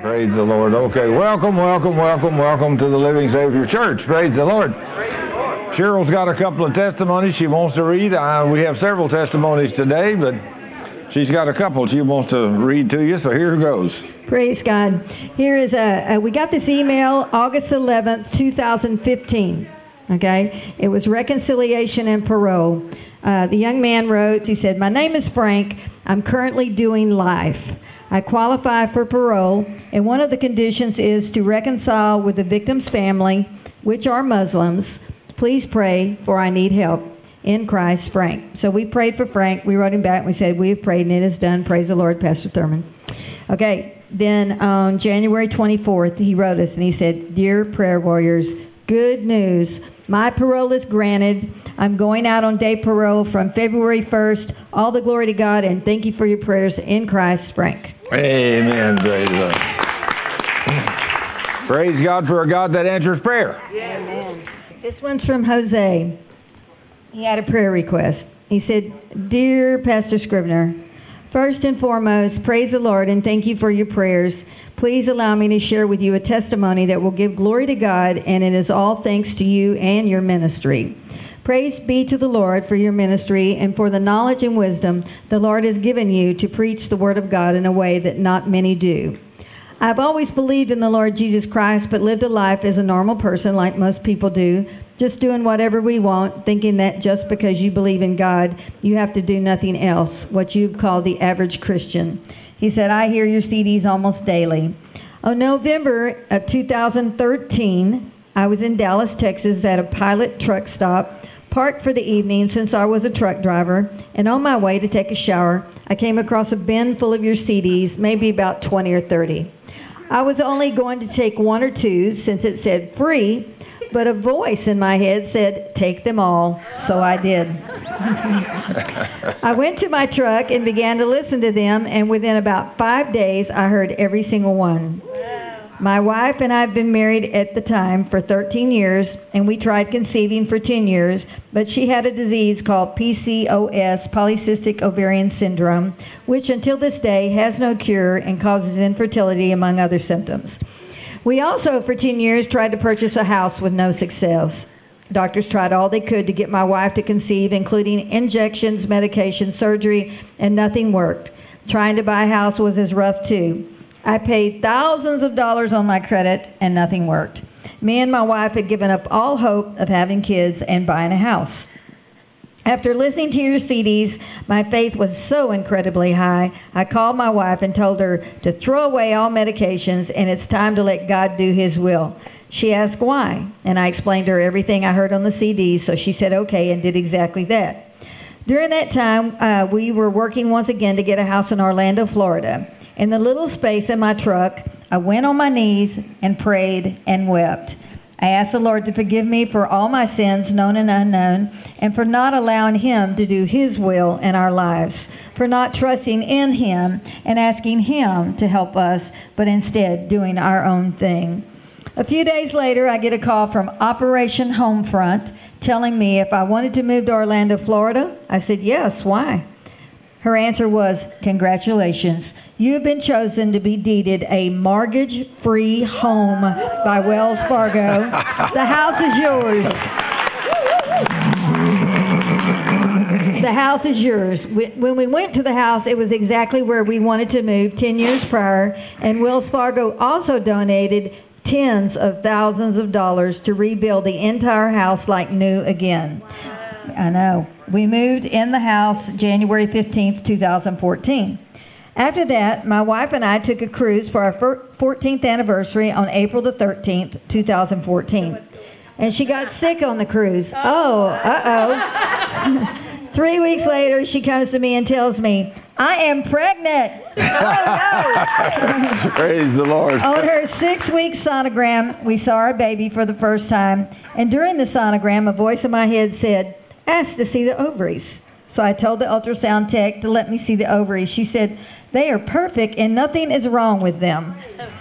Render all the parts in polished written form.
Praise the Lord. Okay, welcome to the Living Savior Church. Praise the Lord. Cheryl's got a couple of testimonies she wants to read. We have several testimonies today, but she's got a couple she wants to read to you, so here goes. Praise God. Here is we got this email August 11th, 2015. Okay? It was reconciliation and parole. The young man wrote, he said, "My name is Frank. I'm currently doing life. I qualify for parole, and one of the conditions is to reconcile with the victim's family, which are Muslims. Please pray, for I need help. In Christ, Frank." So we prayed for Frank. We wrote him back, and we said, "We have prayed, and it is done. Praise the Lord, Pastor Thurman." Okay, then on January 24th, he wrote us, and he said, "Dear prayer warriors, good news. My parole is granted. I'm going out on day parole from February 1st. All the glory to God, and thank you for your prayers. In Christ, Frank." Amen. Praise God. Praise God for a God that answers prayer. Amen. This one's from Jose. He had a prayer request. He said, "Dear Pastor Scribner, first and foremost, praise the Lord and thank you for your prayers. Please allow me to share with you a testimony that will give glory to God, and it is all thanks to you and your ministry. Praise be to the Lord for your ministry and for the knowledge and wisdom the Lord has given you to preach the Word of God in a way that not many do. I've always believed in the Lord Jesus Christ, but lived a life as a normal person like most people do, just doing whatever we want, thinking that just because you believe in God, you have to do nothing else, what you've called the average Christian." He said, "I hear your CDs almost daily." On November of 2013, I was in Dallas, Texas at a Pilot truck stop, parked for the evening since I was a truck driver, and on my way to take a shower, I came across a bin full of your CDs, maybe about 20 or 30. I was only going to take one or two since it said free, but a voice in my head said, "Take them all," so I did. I went to my truck and began to listen to them, and within about 5 days, I heard every single one. My wife and I have been married at the time for 13 years, and we tried conceiving for 10 years, but she had a disease called PCOS, polycystic ovarian syndrome, which until this day has no cure and causes infertility, among other symptoms. We also, for 10 years, tried to purchase a house with no success. Doctors tried all they could to get my wife to conceive, including injections, medication, surgery, and nothing worked. Trying to buy a house was as rough, too. I paid thousands of dollars on my credit, and nothing worked. Me and my wife had given up all hope of having kids and buying a house. After listening to your CDs, my faith was so incredibly high, I called my wife and told her to throw away all medications, and it's time to let God do His will. She asked why, and I explained to her everything I heard on the CDs, so she said okay and did exactly that. During that time, we were working once again to get a house in Orlando, Florida. In the little space in my truck, I went on my knees and prayed and wept. I asked the Lord to forgive me for all my sins, known and unknown, and for not allowing Him to do His will in our lives, for not trusting in Him and asking Him to help us, but instead doing our own thing. A few days later, I get a call from Operation Homefront telling me if I wanted to move to Orlando, Florida. I said, "Yes, why?" Her answer was, "Congratulations. You have been chosen to be deeded a mortgage-free home by Wells Fargo. The house is yours." The house is yours. When we went to the house, it was exactly where we wanted to move 10 years prior, and Wells Fargo also donated tens of thousands of dollars to rebuild the entire house like new again. I know. We moved in the house January 15th, 2014. After that, my wife and I took a cruise for our 14th anniversary on April the 13th, 2014. And she got sick on the cruise. Oh, uh-oh. 3 weeks later, she comes to me and tells me, "I am pregnant." Oh, no. Praise the Lord. On her 6-week sonogram, we saw our baby for the first time. And during the sonogram, a voice in my head said, "Ask to see the ovaries." So I told the ultrasound tech to let me see the ovaries. She said, "They are perfect and nothing is wrong with them."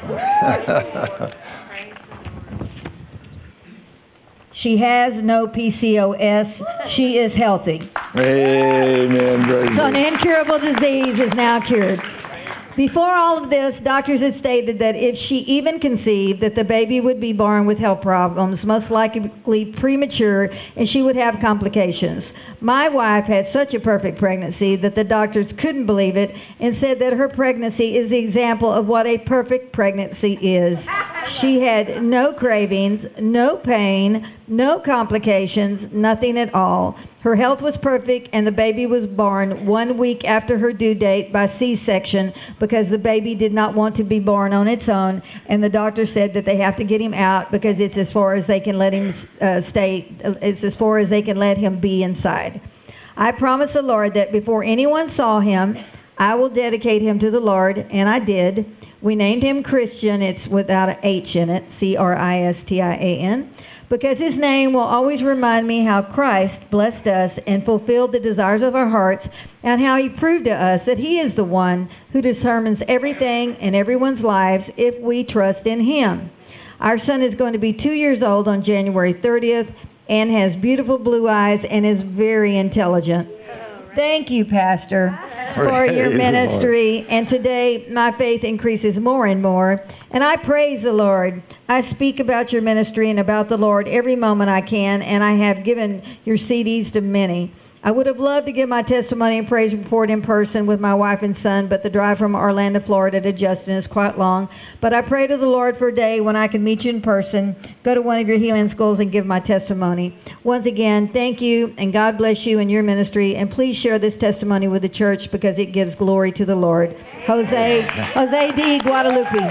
She has no PCOS. She is healthy. Amen. So an incurable disease is now cured. Before all of this, doctors had stated that if she even conceived, that the baby would be born with health problems, most likely premature, and she would have complications. My wife had such a perfect pregnancy that the doctors couldn't believe it and said that her pregnancy is the example of what a perfect pregnancy is. She had no cravings, no pain, no complications, nothing at all. Her health was perfect, and the baby was born 1 week after her due date by C-section because the baby did not want to be born on its own, and the doctor said that they have to get him out because it's as far as they can let him it's as far as they can let him be inside. I promised the Lord that before anyone saw him, I will dedicate him to the Lord, and I did. We named him Christian. It's without an H in it, Christian, because his name will always remind me how Christ blessed us and fulfilled the desires of our hearts, and how he proved to us that he is the one who determines everything in everyone's lives if we trust in him. Our son is going to be 2 years old on January 30th and has beautiful blue eyes and is very intelligent. Thank you, Pastor, for your ministry, and today my faith increases more and more, and I praise the Lord. I speak about your ministry and about the Lord every moment I can, and I have given your CDs to many. I would have loved to give my testimony and praise report in person with my wife and son, but the drive from Orlando, Florida to Justin is quite long. But I pray to the Lord for a day when I can meet you in person, go to one of your healing schools, and give my testimony. Once again, thank you, and God bless you and your ministry, and please share this testimony with the church because it gives glory to the Lord. Jose D. Guadalupe.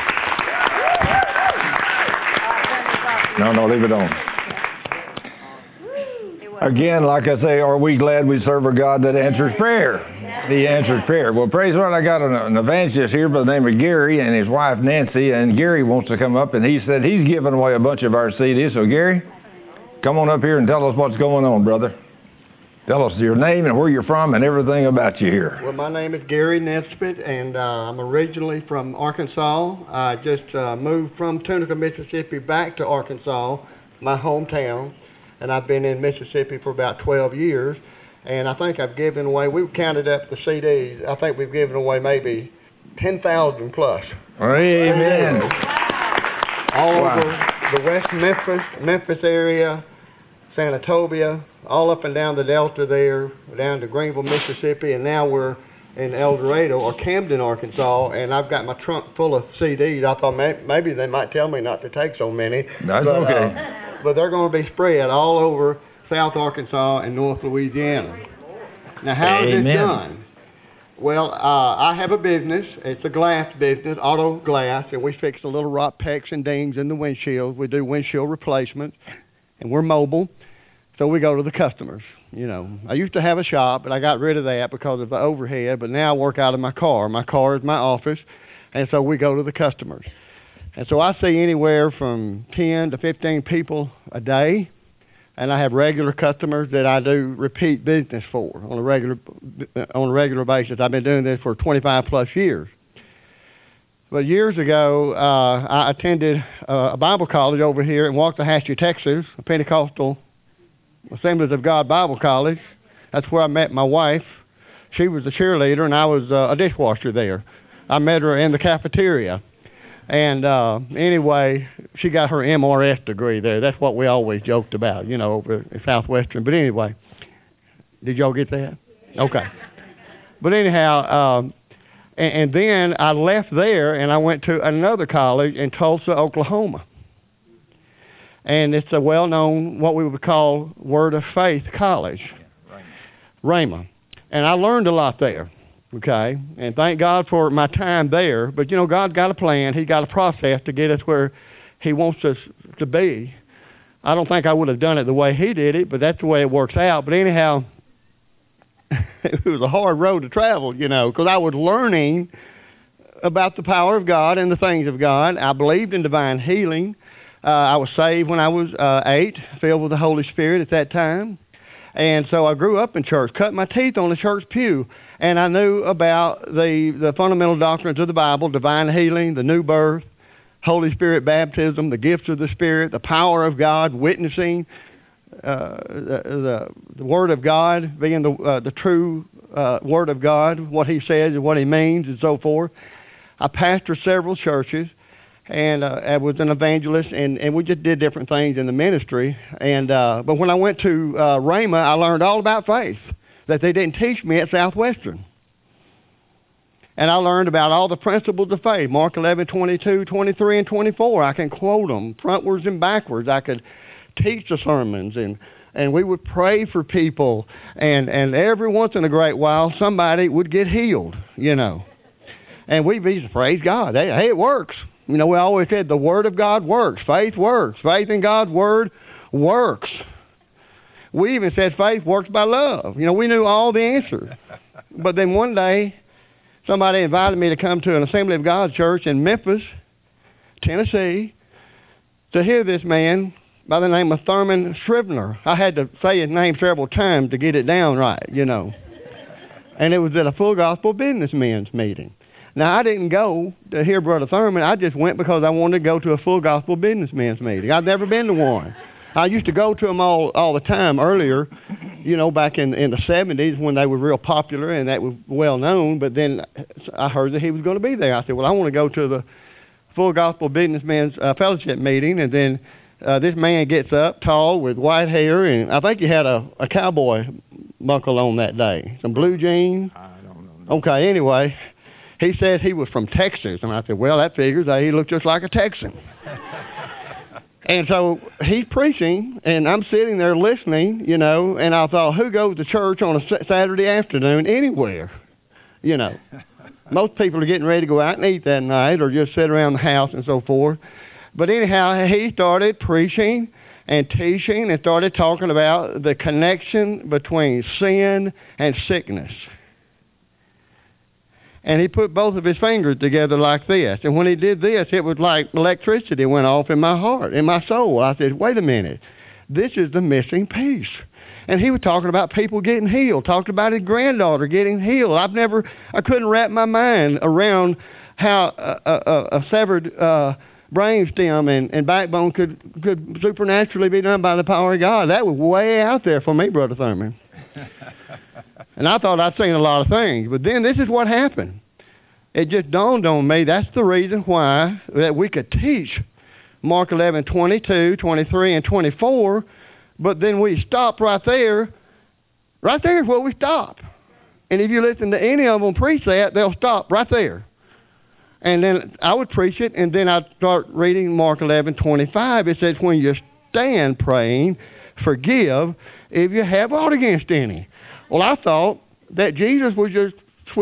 No, leave it on. Again, like I say, are we glad we serve a God that answers prayer? He answers prayer. Well, praise the Lord, I got an evangelist here by the name of Gary and his wife Nancy, and Gary wants to come up, and he said he's giving away a bunch of our CDs. So, Gary, come on up here and tell us what's going on, brother. Tell us your name and where you're from and everything about you here. Well, my name is Gary Nesbitt, and I'm originally from Arkansas. I just moved from Tunica, Mississippi back to Arkansas, my hometown, and I've been in Mississippi for about 12 years. And I think I've given away, we've counted up the CDs, I think we've given away maybe 10,000 plus. Amen. All over the West Memphis area, Sanatobia, all up and down the Delta there, down to Greenville, Mississippi, and now we're in El Dorado or Camden, Arkansas, and I've got my trunk full of CDs. I thought maybe they might tell me not to take so many. That's okay. But they're going to be spread all over South Arkansas and North Louisiana. Now, how is this done? Well, I have a business. It's a glass business, auto glass, and we fix the little rock pecks and dings in the windshield. We do windshield replacement, and we're mobile, so we go to the customers. You know, I used to have a shop, but I got rid of that because of the overhead, but now I work out of my car. My car is my office, and so we go to the customers. And so I see anywhere from 10 to 15 people a day, and I have regular customers that I do repeat business for on a regular basis. I've been doing this for 25 plus years. But years ago, I attended a Bible college over here in Waxahachie, Texas, a Pentecostal Assemblies of God Bible College. That's where I met my wife. She was a cheerleader, and I was a dishwasher there. I met her in the cafeteria. And anyway, she got her MRS degree there. That's what we always joked about, you know, over in Southwestern. But anyway, did y'all get that? Okay. But anyhow, and then I left there and I went to another college in Tulsa, Oklahoma. And it's a well-known, what we would call Word of Faith college, Rhema. And I learned a lot there. Okay, and thank God for my time there. But, you know, God's got a plan. He's got a process to get us where he wants us to be. I don't think I would have done it the way he did it, but that's the way it works out. But anyhow, it was a hard road to travel, you know, because I was learning about the power of God and the things of God. I believed in divine healing. I was saved when I was 8, filled with the Holy Spirit at that time. And so I grew up in church, cut my teeth on the church pew, and I knew about the fundamental doctrines of the Bible, divine healing, the new birth, Holy Spirit baptism, the gifts of the Spirit, the power of God, witnessing, the Word of God, being the true Word of God, what He says and what He means and so forth. I pastored several churches, and I was an evangelist, and we just did different things in the ministry. And but when I went to Rhema, I learned all about faith that they didn't teach me at Southwestern. And I learned about all the principles of faith, Mark 11, 22, 23, and 24. I can quote them frontwards and backwards. I could teach the sermons, and we would pray for people, and every once in a great while, somebody would get healed, you know. And we used to praise God. Hey, it works. You know, we always said the Word of God works. Faith works. Faith in God's Word works. We even said faith works by love. You know, we knew all the answers. But then one day, somebody invited me to come to an Assembly of God church in Memphis, Tennessee, to hear this man by the name of Thurman Shrivner. I had to say his name several times to get it down right, you know. And it was at a Full Gospel Businessmen's meeting. Now, I didn't go to hear Brother Thurman. I just went because I wanted to go to a Full Gospel Businessmen's meeting. I'd never been to one. I used to go to them all the time earlier, you know, back in the 70s when they were real popular and that was well known. But then I heard that he was going to be there. I said, well, I want to go to the Full Gospel Businessmen's Fellowship meeting. And then this man gets up, tall, with white hair, and I think he had a cowboy buckle on that day. Some blue jeans. I don't know. Okay, anyway, he said he was from Texas. And I said, well, that figures. He looked just like a Texan. And so he's preaching, and I'm sitting there listening, you know, and I thought, who goes to church on a Saturday afternoon anywhere? You know, most people are getting ready to go out and eat that night or just sit around the house and so forth. But anyhow, he started preaching and teaching and started talking about the connection between sin and sickness. And he put both of his fingers together like this. And when he did this, it was like electricity went off in my heart, in my soul. I said, wait a minute. This is the missing piece. And he was talking about people getting healed, talked about his granddaughter getting healed. I couldn't wrap my mind around how a severed brainstem and backbone could supernaturally be done by the power of God. That was way out there for me, Brother Thurman. And I thought I'd seen a lot of things. But then this is what happened. It just dawned on me that's the reason why that we could teach Mark 11, 22, 23, and 24, but then we stopped right there. Right there is where we stop. And if you listen to any of them preach that, they'll stop right there. And then I would preach it, and then I'd start reading Mark 11, 25. It says, when you stand praying, forgive if you have aught against any. Well, I thought that Jesus was just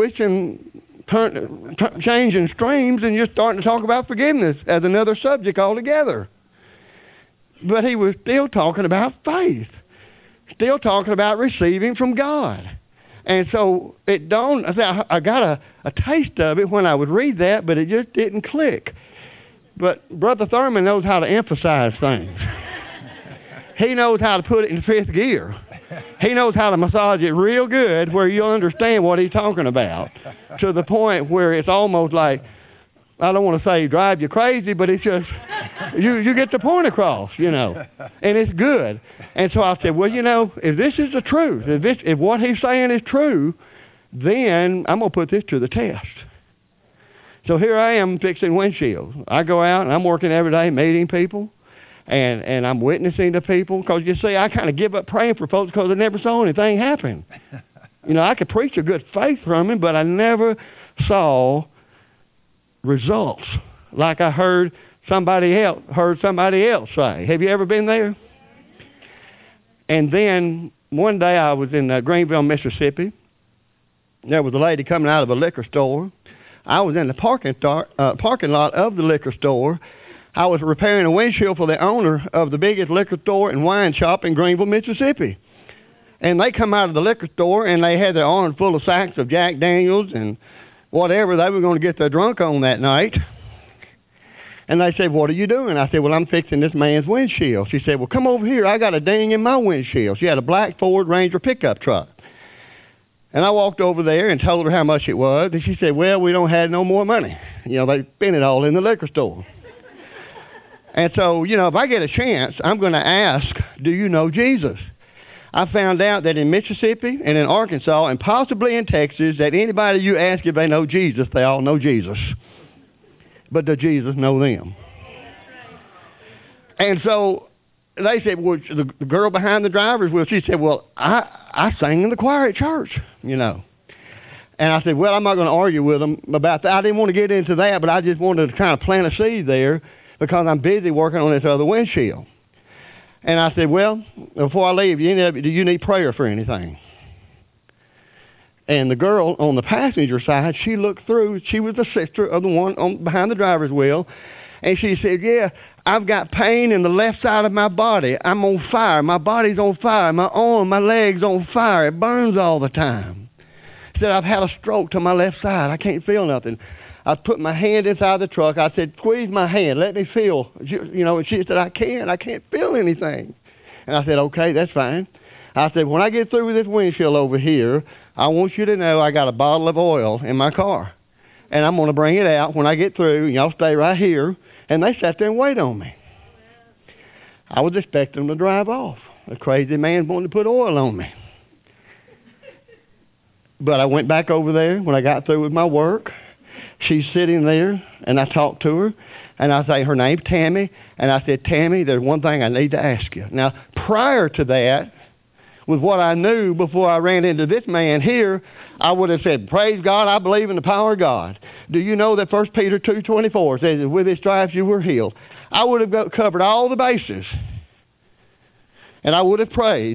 changing streams and just starting to talk about forgiveness as another subject altogether. But he was still talking about faith, still talking about receiving from God. And so it dawned, I got a taste of it when I would read that, but it just didn't click. But Brother Thurman knows how to emphasize things. He knows how to put it in fifth gear. He knows how to massage it real good where you'll understand what he's talking about, to the point where it's almost like, I don't want to say drive you crazy, but it's just, you get the point across, you know, and it's good. And so I said, well, you know, if this is the truth, if what he's saying is true, then I'm going to put this to the test. So here I am fixing windshields. I go out and I'm working every day meeting people. And I'm witnessing to people, because you see, I kind of give up praying for folks because I never saw anything happen. You know, I could preach a good faith from him, but I never saw results like I heard somebody else say. Have you ever been there? And then one day I was in Greenville, Mississippi. There was a lady coming out of a liquor store. I was in the parking lot of the liquor store. I was repairing a windshield for the owner of the biggest liquor store and wine shop in Greenville, Mississippi. And they come out of the liquor store, and they had their arms full of sacks of Jack Daniels and whatever they were going to get their drunk on that night. And they said, what are you doing? I said, well, I'm fixing this man's windshield. She said, well, come over here. I got a ding in my windshield. She had a black Ford Ranger pickup truck. And I walked over there and told her how much it was. And she said, well, we don't have no more money. You know, they spent it all in the liquor store. And so, if I get a chance, I'm going to ask, do you know Jesus? I found out that in Mississippi and in Arkansas and possibly in Texas, that anybody you ask if they know Jesus, they all know Jesus. But does Jesus know them? And so they said, well, the girl behind the driver's wheel, she said, well, I sang in the choir at church, And I said, well, I'm not going to argue with them about that. I didn't want to get into that, but I just wanted to kind of plant a seed there because I'm busy working on this other windshield. And I said, well, before I leave, do you need prayer for anything? And the girl on the passenger side, she looked through. She was the sister of the one behind the driver's wheel. And she said, yeah, I've got pain in the left side of my body. I'm on fire. My body's on fire. My arm, my leg's on fire. It burns all the time. She said, I've had a stroke to my left side. I can't feel nothing. I put my hand inside the truck. I said, squeeze my hand. Let me feel. And she said, I can't feel anything. And I said, okay, that's fine. I said, when I get through with this windshield over here, I want you to know I got a bottle of oil in my car. And I'm going to bring it out when I get through. And y'all stay right here. And they sat there and waited on me. I was expecting them to drive off. A crazy man wanted to put oil on me. But I went back over there when I got through with my work. She's sitting there, and I talked to her. And I say, her name's Tammy. And I said, Tammy, there's one thing I need to ask you. Now, prior to that, with what I knew before I ran into this man here, I would have said, praise God, I believe in the power of God. Do you know that 1 Peter 2:24 says, with his stripes you were healed? I would have covered all the bases. And I would have prayed,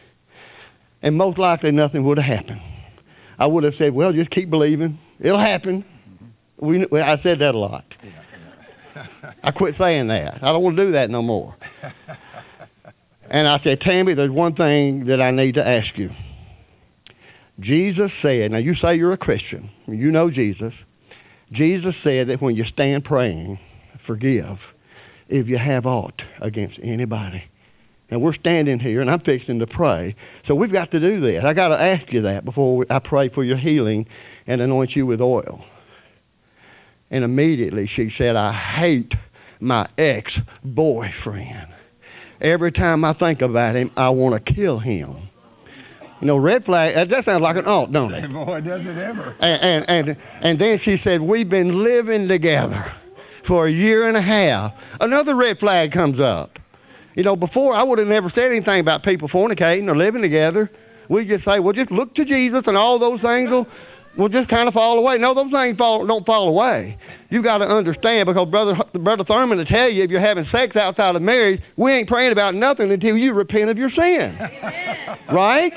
and most likely nothing would have happened. I would have said, well, just keep believing. It'll happen. I said that a lot. I quit saying that. I don't want to do that no more. And I said, Tammy, there's one thing that I need to ask you. Jesus said, now you say you're a Christian. You know Jesus. Jesus said that when you stand praying, forgive if you have aught against anybody. And we're standing here, and I'm fixing to pray. So we've got to do that. I got to ask you that before I pray for your healing and anoint you with oil. And immediately she said, I hate my ex-boyfriend. Every time I think about him, I want to kill him. Red flag, that sounds like an alt, don't it? Boy, does it ever. And then she said, we've been living together for a year and a half. Another red flag comes up. Before I would have never said anything about people fornicating or living together. We just say, well, just look to Jesus and all those things will just kind of fall away. No, those things don't fall away. You got to understand, because Brother Thurman will tell you, if you're having sex outside of marriage, we ain't praying about nothing until you repent of your sin. Right?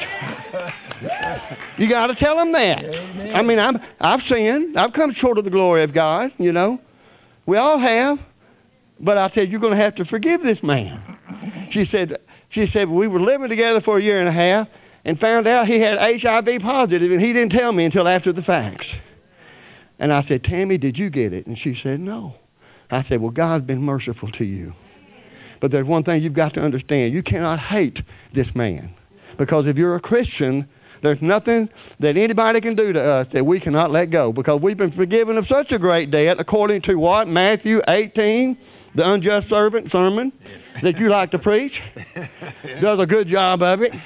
You got to tell them that. Amen. I mean, I've sinned. I've come short of the glory of God, We all have. But I said, you're going to have to forgive this man. She said, we were living together for a year and a half and found out he had HIV positive, and he didn't tell me until after the facts. And I said, Tammy, did you get it? And she said, no. I said, well, God's been merciful to you. But there's one thing you've got to understand. You cannot hate this man. Because if you're a Christian, there's nothing that anybody can do to us that we cannot let go. Because we've been forgiven of such a great debt, according to what? Matthew 18, the unjust servant sermon that you like to preach. Does a good job of it.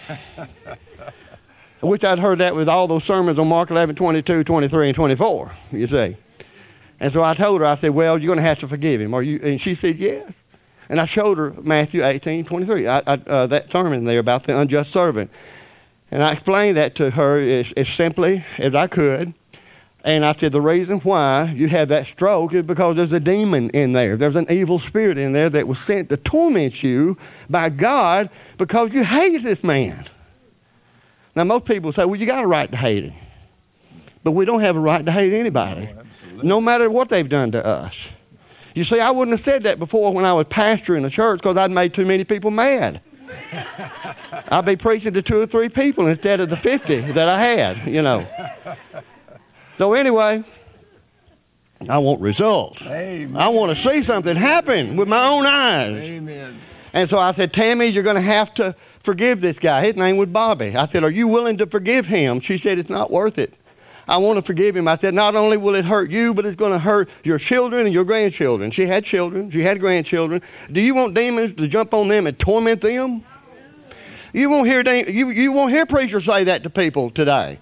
I wish I'd heard that with all those sermons on Mark 11, 22, 23, and 24, you see. And so I told her, I said, well, you're going to have to forgive him. And she said, yes. And I showed her Matthew 18, 23, that sermon there about the unjust servant. And I explained that to her as simply as I could. And I said, the reason why you had that stroke is because there's a demon in there. There's an evil spirit in there that was sent to torment you by God because you hate this man. Now, most people say, well, you got a right to hate him. But we don't have a right to hate anybody, no matter what they've done to us. You see, I wouldn't have said that before when I was pastoring a church because I'd made too many people mad. I'd be preaching to 2 or 3 people instead of the 50 that I had, So anyway, I want results. Amen. I want to see something happen with my own eyes. Amen. And so I said, Tammy, you're going to have to forgive this guy. His name was Bobby. I said, are you willing to forgive him? She said, it's not worth it. I want to forgive him. I said, not only will it hurt you, but it's going to hurt your children and your grandchildren. She had children. She had grandchildren. Do you want demons to jump on them and torment them? You won't hear preachers say that to people today.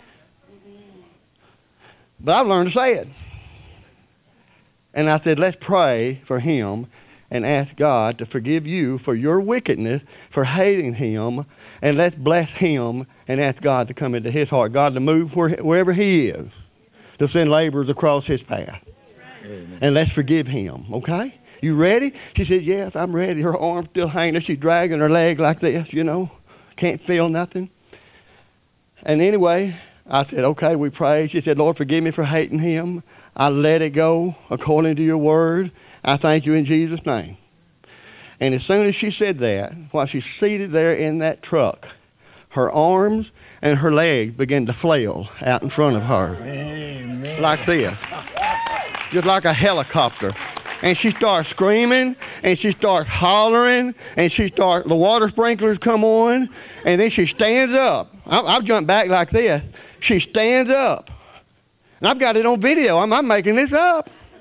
But I've learned to say it. And I said, let's pray for him and ask God to forgive you for your wickedness, for hating him, and let's bless him and ask God to come into his heart, God to move wherever he is, to send laborers across his path. Amen. And let's forgive him, okay? You ready? She said, yes, I'm ready. Her arm's still hanging. She's dragging her leg like this, can't feel nothing. And anyway, I said, okay, we prayed. She said, Lord, forgive me for hating him. I let it go according to your word. I thank you in Jesus' name. And as soon as she said that, while she's seated there in that truck, her arms and her legs began to flail out in front of her. Amen. Like this. Just like a helicopter. And she starts screaming, and she starts hollering, and the water sprinklers come on, and then she stands up. I've jumped back like this. She stands up. And I've got it on video. I'm not making this up.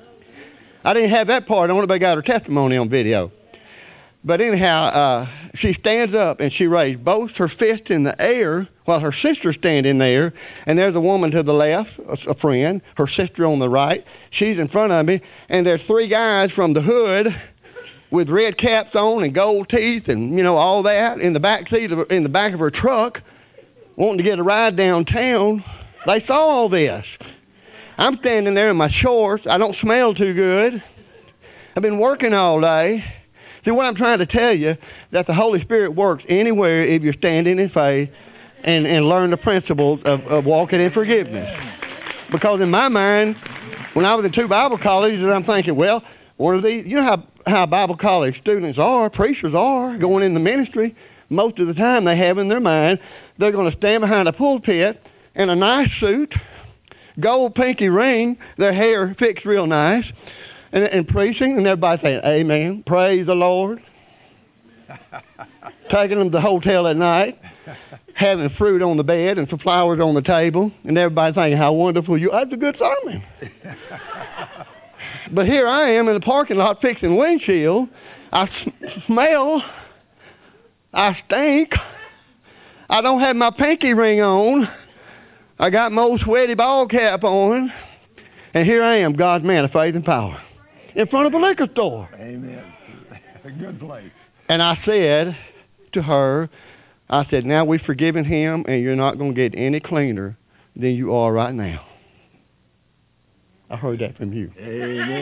I didn't have that part on it, but I got her testimony on video. But anyhow, she stands up and she raised both her fists in the air while her sister's standing there. And there's a woman to the left, a friend, her sister on the right. She's in front of me. And there's three guys from the hood with red caps on and gold teeth and, all that in the back seat, in the back of her truck, wanting to get a ride downtown. They saw all this. I'm standing there in my shorts. I don't smell too good. I've been working all day. See, what I'm trying to tell you, that the Holy Spirit works anywhere if you're standing in faith and learn the principles of walking in forgiveness. Because in my mind, when I was in 2 Bible colleges, I'm thinking, well, one of these, how Bible college students are, preachers are, going in the ministry. Most of the time they have in their mind, they're going to stand behind a pulpit in a nice suit, gold pinky ring, their hair fixed real nice, and preaching, and everybody saying, amen, praise the Lord. Taking them to the hotel at night, having fruit on the bed and some flowers on the table, and everybody thinking how wonderful you are. That's a good sermon. But here I am in the parking lot fixing windshield. I smell. I stink. I don't have my pinky ring on. I got my old sweaty ball cap on. And here I am, God's man of faith and power, in front of a liquor store. Amen. A good place. And I said to her, now we've forgiven him, and you're not going to get any cleaner than you are right now. I heard that from you. Amen.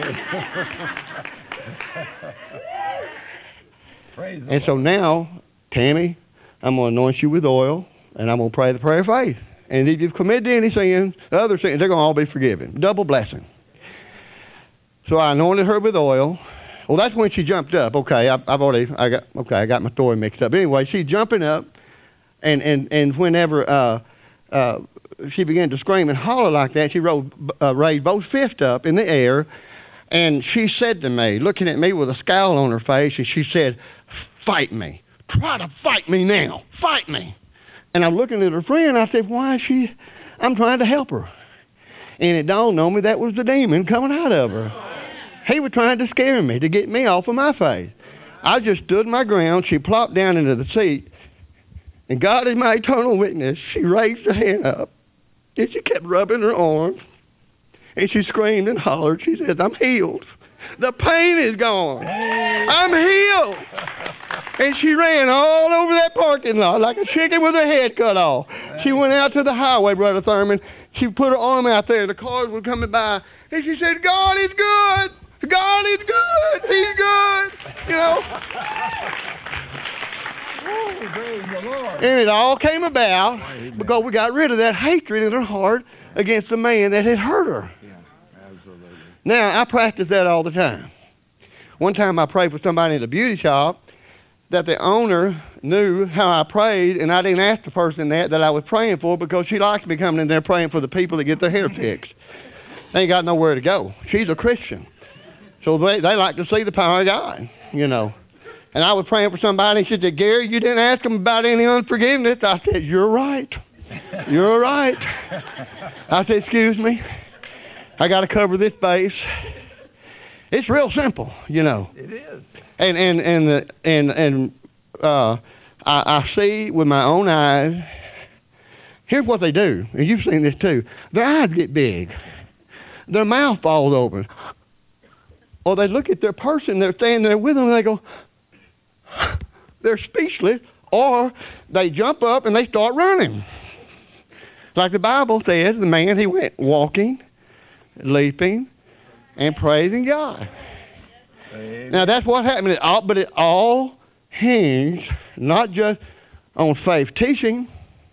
Praise the and so Lord. now, Tammy, I'm going to anoint you with oil, and I'm going to pray the prayer of faith. And if you've committed any sins, the other sins, they're going to all be forgiven. Double blessing. So I anointed her with oil. Well, that's when she jumped up. Okay, I got my story mixed up. Anyway, she's jumping up, and whenever she began to scream and holler like that, she raised both fists up in the air, and she said to me, looking at me with a scowl on her face, and she said, "Fight me. Try to fight me now. Fight me." And I'm looking at her friend, I said, why is she? I'm trying to help her. And it dawned on me that was the demon coming out of her. He was trying to scare me, to get me off of my faith. I just stood my ground. She plopped down into the seat. And God is my eternal witness. She raised her hand up. And she kept rubbing her arms. And she screamed and hollered. She said, I'm healed. The pain is gone. I'm healed. And she ran all over that parking lot like a chicken with her head cut off. She went out to the highway, Brother Thurman. She put her arm out there. The cars were coming by. And she said, God is good. God is good. He's good. Oh, praise the Lord. And it all came about because we got rid of that hatred in her heart against the man that had hurt her. Yeah, absolutely. Now, I practice that all the time. One time I prayed for somebody in a beauty shop that the owner knew how I prayed, and I didn't ask the person that I was praying for because she likes me coming in there praying for the people that get their hair fixed. They ain't got nowhere to go. She's a Christian. So they like to see the power of God, And I was praying for somebody, and she said, Gary, you didn't ask them about any unforgiveness. I said, you're right. You're right. I said, excuse me. I got to cover this base. It's real simple, you know. It is. And I see with my own eyes. Here's what they do, and you've seen this too. Their eyes get big. Their mouth falls open. Or they look at their person, they're standing there with them, and they go, they're speechless. Or they jump up and they start running. Like the Bible says, the man, he went walking, leaping, and praising God. Amen. Now that's what happened. But it all hinged not just on faith teaching,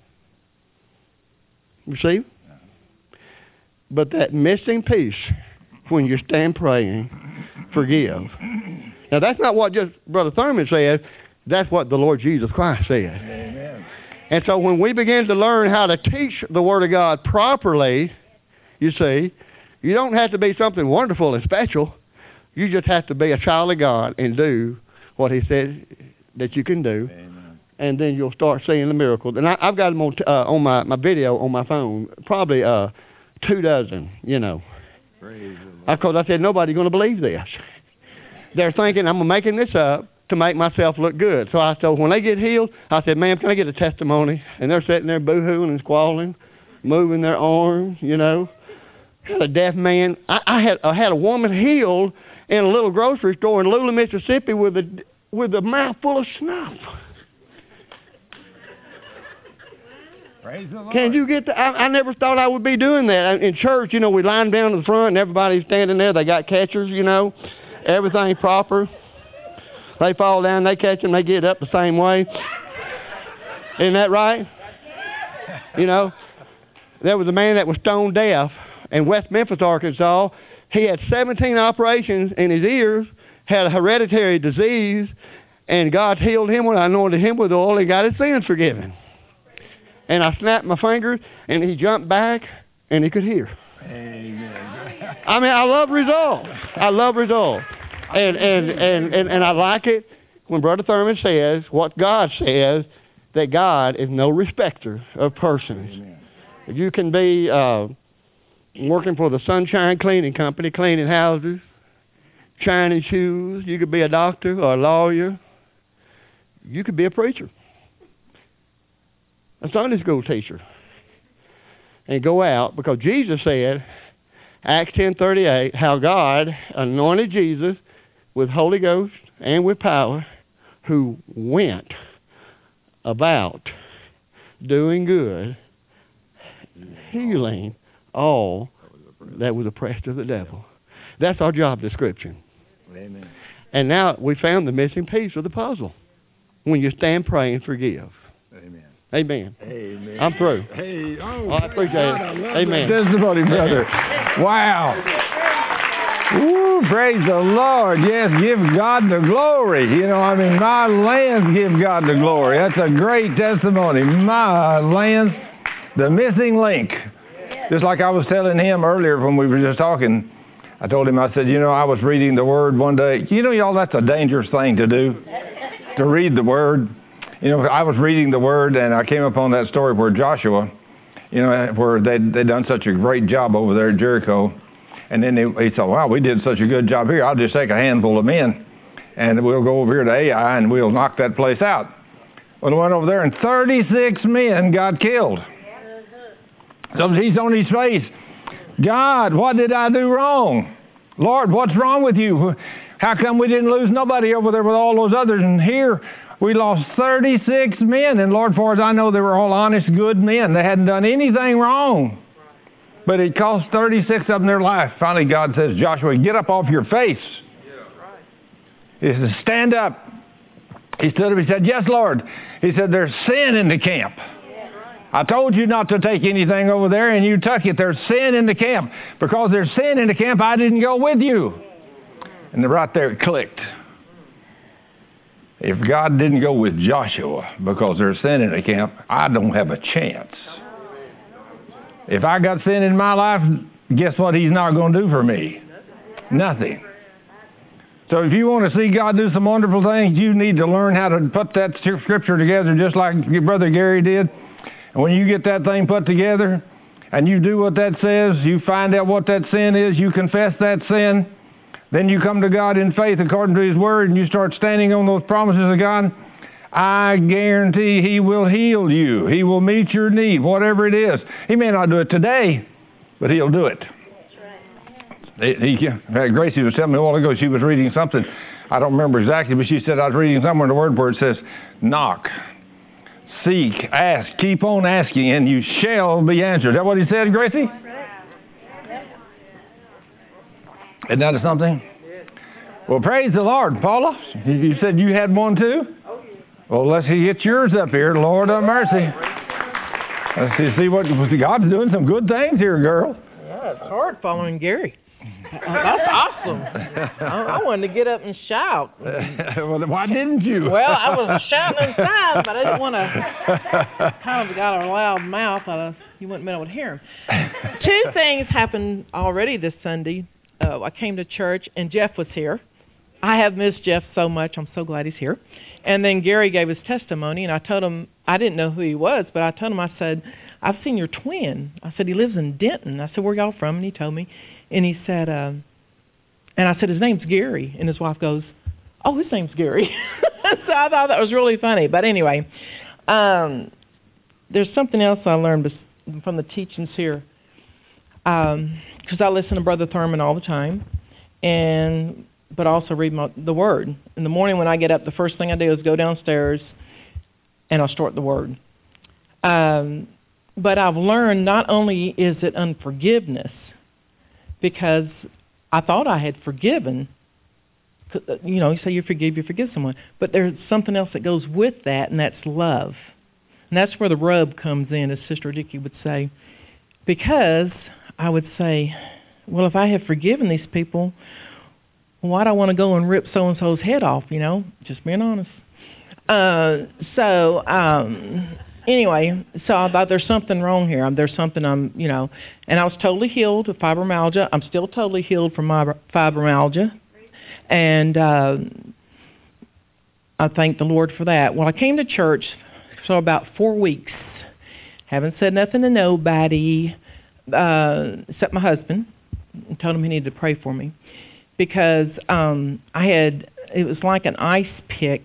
you see, but that missing piece when you stand praying, forgive. Now that's not what just Brother Thurman said. That's what the Lord Jesus Christ said. Amen. And so when we begin to learn how to teach the Word of God properly, you see, you don't have to be something wonderful and special. You just have to be a child of God and do what He said that you can do. Amen. And then you'll start seeing the miracles. And I've got them on my video on my phone, probably 24, you know. Because I said, nobody's going to believe this. They're thinking I'm making this up to make myself look good. So I told, when they get healed, I said, ma'am, can I get a testimony? And they're sitting there boo-hooing and squalling, moving their arms, you know. Had a deaf man. I had a woman healed in a little grocery store in Lula, Mississippi with a mouth full of snuff. Praise the Lord. Can you get that? I never thought I would be doing that. In church, you know, we line down to the front and everybody's standing there. They got catchers, you know. Everything proper. They fall down, they catch them, they get up the same way. Isn't that right? You know, there was a man that was stone deaf in West Memphis, Arkansas. He had 17 operations in his ears, had a hereditary disease, and God healed him when I anointed him with oil and got his sins forgiven. And I snapped my fingers, and he jumped back, and he could hear. Amen. I mean, I love results. I love results. And I like it when Brother Thurman says what God says, that God is no respecter of persons. Amen. You can be working for the Sunshine Cleaning Company, cleaning houses, shining shoes. You could be a doctor or a lawyer. You could be a preacher, a Sunday school teacher, and go out, because Jesus said, Acts 10:38, how God anointed Jesus with Holy Ghost and with power, who went about doing good, healing all that was oppressed of the devil. That's our job description. Amen. And now we found the missing piece of the puzzle. When you stand praying, forgive. Amen. Amen. Amen. I'm through. Hey, I appreciate it. Amen. Testimony, brother. Wow. Woo, praise the Lord. Yes, give God the glory. You know, I mean, my lands give God the glory. That's a great testimony. My lands, the missing link. Just like I was telling him earlier when we were just talking, I told him, I said, you know, I was reading the Word one day. You know, y'all, that's a dangerous thing to do, to read the Word. You know, I was reading the Word, and I came upon that story where Joshua, you know, where they'd done such a great job over there at Jericho. And then he said, wow, we did such a good job here. I'll just take a handful of men, and we'll go over here to Ai, and we'll knock that place out. Well, I went over there, and 36 men got killed. So he's on his face. God, what did I do wrong? Lord, what's wrong with you? How come we didn't lose nobody over there with all those others? And here we lost 36 men. And Lord, far as I know, they were all honest, good men. They hadn't done anything wrong. But it cost 36 of them their life. Finally, God says, Joshua, get up off your face. He says, stand up. He stood up. He said, yes, Lord. He said, there's sin in the camp. I told you not to take anything over there, and you took it. There's sin in the camp. Because there's sin in the camp, I didn't go with you. And right there it clicked. If God didn't go with Joshua because there's sin in the camp, I don't have a chance. If I got sin in my life, guess what He's not going to do for me? Nothing. So if you want to see God do some wonderful things, you need to learn how to put that scripture together just like your brother Gary did. And when you get that thing put together and you do what that says, you find out what that sin is, you confess that sin, then you come to God in faith according to His Word and you start standing on those promises of God, I guarantee He will heal you. He will meet your need, whatever it is. He may not do it today, but He'll do it. Gracie was telling me a while ago, she was reading something, I don't remember exactly, but she said I was reading somewhere in the Word where it says, knock, seek, ask, keep on asking, and you shall be answered. Is that what he said, Gracie? Isn't that something? Well, praise the Lord. Paula, you said you had one too? Well, let's get yours up here. Lord have mercy. Let's see what God's doing some good things here, girl. Yeah, it's hard following Gary. That's awesome. I wanted to get up and shout. Well, why didn't you? Well, I was shouting inside, but I didn't want to. Kind of got a loud mouth. You wouldn't be able to hear him. Two things happened already this Sunday. I came to church, and Jeff was here. I have missed Jeff so much. I'm so glad he's here. And then Gary gave his testimony, and I told him, I didn't know who he was, but I told him, I said, I've seen your twin. I said, he lives in Denton. I said, where y'all from? And he told me. And he said, and I said, his name's Gary. And his wife goes, oh, his name's Gary. So I thought that was really funny. But anyway, there's something else I learned from the teachings here. Because I listen to Brother Thurman all the time, but also read the Word. In the morning when I get up, the first thing I do is go downstairs and I'll start the Word. But I've learned not only is it unforgiveness, because I thought I had forgiven. You know, you say you forgive someone. But there's something else that goes with that, and that's love. And that's where the rub comes in, as Sister Dickey would say. Because I would say, well, if I have forgiven these people, why do I want to go and rip so-and-so's head off, you know? Just being honest. Anyway, so I thought there's something wrong here. There's something and I was totally healed of fibromyalgia. I'm still totally healed from my fibromyalgia. And I thank the Lord for that. Well, I came to church for about 4 weeks. Haven't said nothing to nobody except my husband. And told him he needed to pray for me. Because it was like an ice pick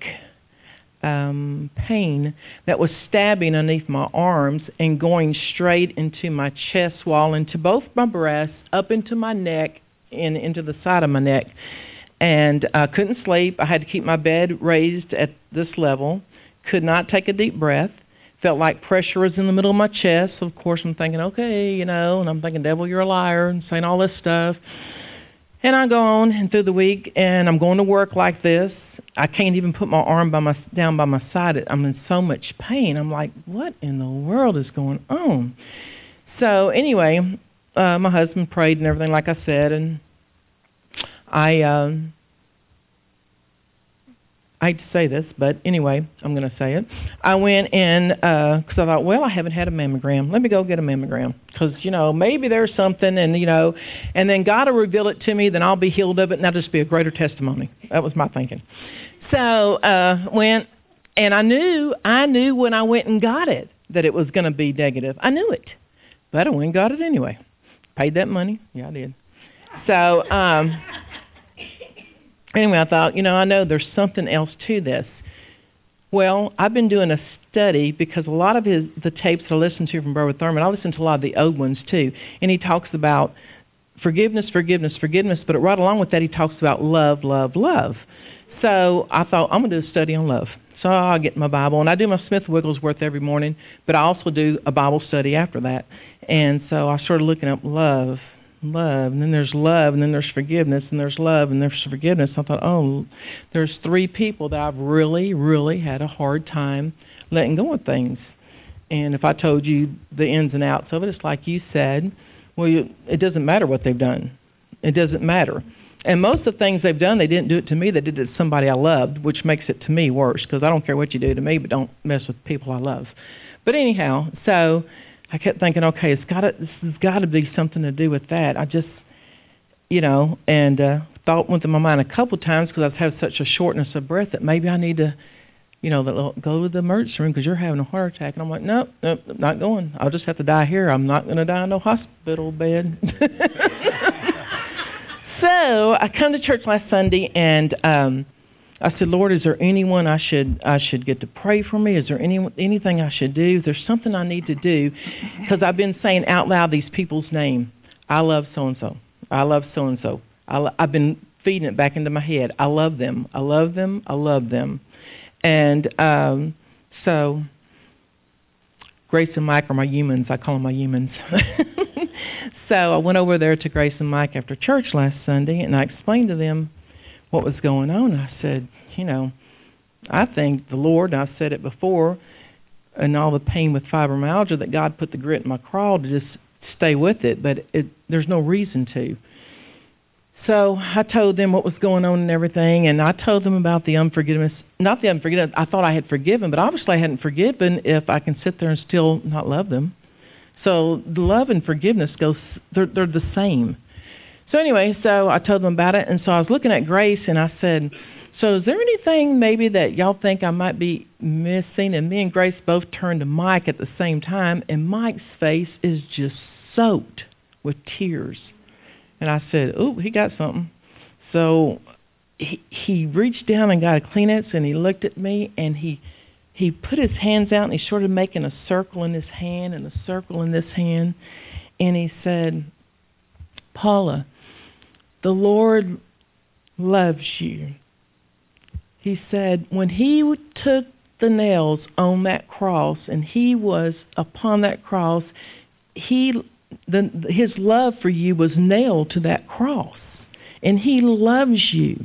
pain that was stabbing underneath my arms and going straight into my chest wall, into both my breasts, up into my neck, and into the side of my neck. And I couldn't sleep. I had to keep my bed raised at this level. Could not take a deep breath. Felt like pressure was in the middle of my chest. So of course, I'm thinking, okay, and I'm thinking, devil, you're a liar, and saying all this stuff. And I go on and through the week, and I'm going to work like this. I can't even put my arm down by my side. I'm in so much pain. I'm like, what in the world is going on? So anyway, my husband prayed and everything, like I said, and I hate to say this, but anyway, I'm going to say it. I went in because I thought, well, I haven't had a mammogram. Let me go get a mammogram because, maybe there's something and then God will reveal it to me, then I'll be healed of it, and that'll just be a greater testimony. That was my thinking. So went, and I knew when I went and got it that it was going to be negative. I knew it, but I went and got it anyway. Paid that money. Yeah, I did. So anyway, I thought, I know there's something else to this. Well, I've been doing a study because a lot of the tapes I listen to from Brother Thurman, I listen to a lot of the old ones too, and he talks about forgiveness, but right along with that, he talks about love, love, love. So I thought, I'm going to do a study on love. So I get my Bible, and I do my Smith Wigglesworth every morning, but I also do a Bible study after that. And so I started looking up love, and then there's love, and then there's forgiveness, and there's love, and there's forgiveness. I thought, oh, there's three people that I've really, really had a hard time letting go of things. And if I told you the ins and outs of it, it's like you said, well, it doesn't matter what they've done. It doesn't matter. And most of the things they've done, they didn't do it to me. They did it to somebody I loved, which makes it to me worse because I don't care what you do to me, but don't mess with people I love. But anyhow, so I kept thinking, okay, this has got to be something to do with that. I just, and thought went through my mind a couple of times because I've had such a shortness of breath that maybe I need to go to the emergency room because you're having a heart attack. And I'm like, nope, not going. I'll just have to die here. I'm not going to die in no hospital bed. So I come to church last Sunday, and I said, Lord, is there anyone I should get to pray for me? Is there anything I should do? Is there something I need to do? Because I've been saying out loud these people's name. I love so-and-so. I love so-and-so. I've been feeding it back into my head. I love them. I love them. I love them. And so Grace and Mike are my humans. I call them my humans. So I went over there to Grace and Mike after church last Sunday, and I explained to them what was going on. I said, I think the Lord, and I've said it before, and all the pain with fibromyalgia, that God put the grit in my craw to just stay with it, but there's no reason to. So I told them what was going on and everything, and I told them about the unforgiveness. Not the unforgiveness. I thought I had forgiven, but obviously I hadn't forgiven if I can sit there and still not love them. So the love and forgiveness they're the same. So anyway, so I told them about it, and so I was looking at Grace, and I said, so is there anything maybe that y'all think I might be missing? And me and Grace both turned to Mike at the same time, and Mike's face is just soaked with tears. And I said, ooh, he got something. So he reached down and got a Kleenex, and he looked at me, and he put his hands out, and he started making a circle in his hand and a circle in this hand. And he said, Paula, the Lord loves you. He said, when he took the nails on that cross, and he was upon that cross, his love for you was nailed to that cross. And he loves you.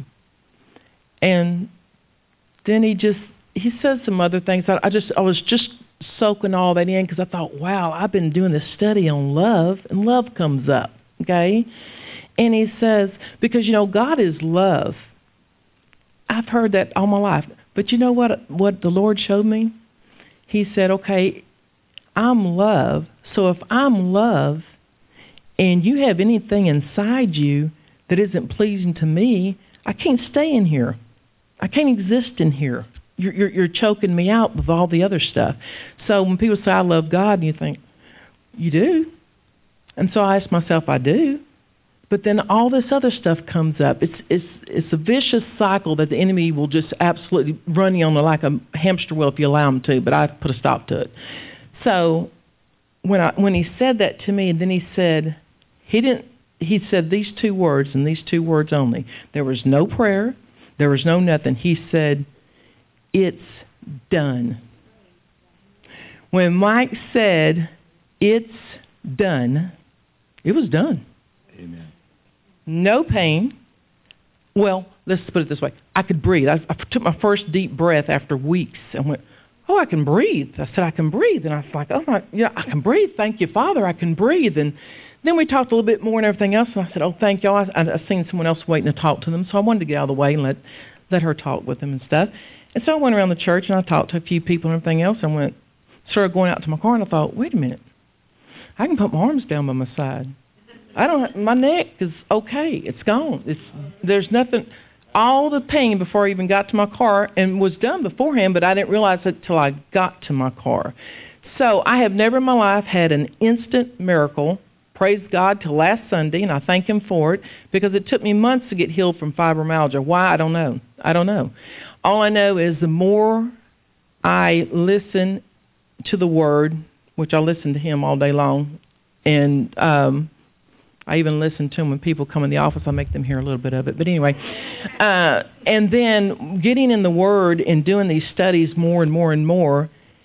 And then he said some other things. I was just soaking all that in because I thought, wow, I've been doing this study on love, and love comes up, okay? And he says, because, God is love. I've heard that all my life. But you know what the Lord showed me? He said, okay, I'm love. So if I'm love and you have anything inside you that isn't pleasing to me, I can't stay in here. I can't exist in here. You're choking me out with all the other stuff. So when people say, I love God, and you think, you do? And so I ask myself, I do. But then all this other stuff comes up. It's a vicious cycle that the enemy will just absolutely run you on like a hamster wheel if you allow him to, but I put a stop to it. So when he said that to me, and then he said, he said these two words, and these two words only. There was no prayer. There was no nothing. He said, it's done. When Mike said, it's done, it was done. Amen. No pain. Well, let's put it this way. I could breathe. I took my first deep breath after weeks and went, oh, I can breathe. I said, I can breathe. And I was like, oh, I can breathe. Thank you, Father. I can breathe. And then we talked a little bit more and everything else. And I said, oh, thank y'all. I seen someone else waiting to talk to them. So I wanted to get out of the way and let her talk with them and stuff. And so I went around the church and I talked to a few people and everything else. I started going out to my car, and I thought, wait a minute. I can put my arms down by my side. My neck is okay. It's gone. There's nothing. All the pain before I even got to my car, and was done beforehand, but I didn't realize it till I got to my car. So I have never in my life had an instant miracle. Praise God, till last Sunday, and I thank Him for it, because it took me months to get healed from fibromyalgia. Why? I don't know. All I know is the more I listen to the Word, which I listen to Him all day long, and I even listen to them when people come in the office. I make them hear a little bit of it. But anyway, and then getting in the Word and doing these studies more and more and more,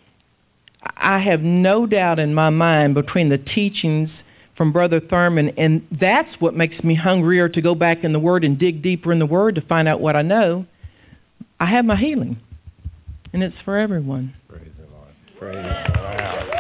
I have no doubt in my mind between the teachings from Brother Thurman, and that's what makes me hungrier to go back in the Word and dig deeper in the Word to find out what I know. I have my healing, and it's for everyone. Praise the Lord. Praise the Lord.